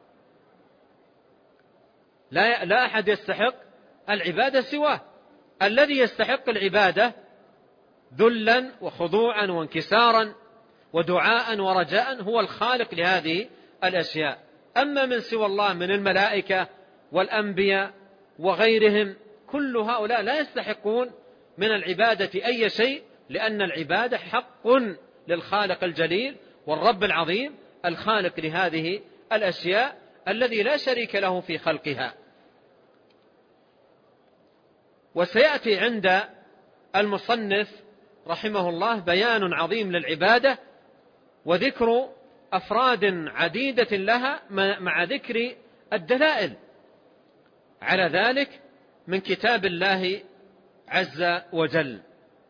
لا, لا أحد يستحق العبادة سواه. الذي يستحق العبادة ذلا وخضوعا وانكسارا ودعاء ورجاء هو الخالق لهذه الأشياء. أما من سوى الله من الملائكة والأنبياء وغيرهم، كل هؤلاء لا يستحقون من العبادة أي شيء، لأن العبادة حق للخالق الجليل والرب العظيم الخالق لهذه الأشياء الذي لا شريك له في خلقها. وسيأتي عند المصنف رحمه الله بيان عظيم للعبادة وذكر أفراد عديدة لها مع ذكر الدلائل على ذلك من كتاب الله عز وجل.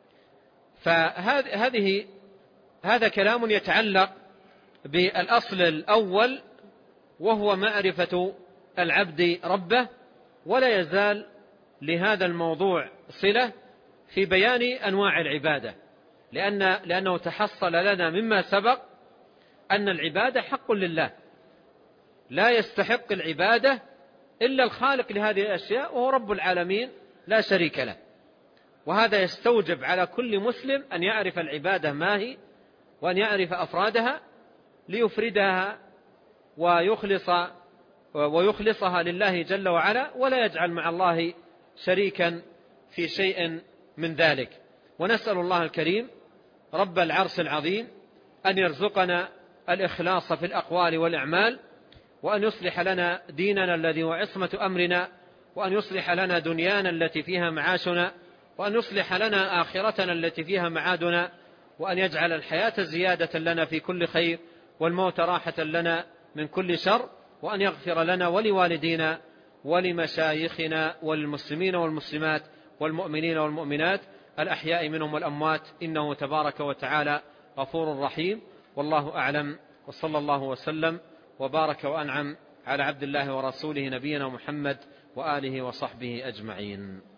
فهذه هذا كلام يتعلق بالأصل الأول وهو معرفة العبد ربه، ولا يزال لهذا الموضوع صلة في بيان أنواع العبادة، لأن لأنه تحصل لنا مما سبق أن العبادة حق لله، لا يستحق العبادة إلا الخالق لهذه الأشياء وهو رب العالمين لا شريك له. وهذا يستوجب على كل مسلم أن يعرف العبادة ما هي، وأن يعرف أفرادها ليفردها ويخلص ويخلصها لله جل وعلا، ولا يجعل مع الله شريكا في شيء من ذلك. ونسأل الله الكريم رب العرش العظيم أن يرزقنا الإخلاص في الأقوال والأعمال، وأن يصلح لنا ديننا الذي هو عصمة أمرنا، وأن يصلح لنا دنيانا التي فيها معاشنا، وأن يصلح لنا آخرتنا التي فيها معادنا، وأن يجعل الحياة زيادة لنا في كل خير والموت راحة لنا من كل شر، وأن يغفر لنا ولوالدينا ولمشايخنا وللمسلمين والمسلمات والمؤمنين والمؤمنات الأحياء منهم والأموات، إنه تبارك وتعالى غفور رحيم. والله أعلم، وصلى الله وسلم وبارك وأنعم على عبد الله ورسوله نبينا محمد وآله وصحبه أجمعين.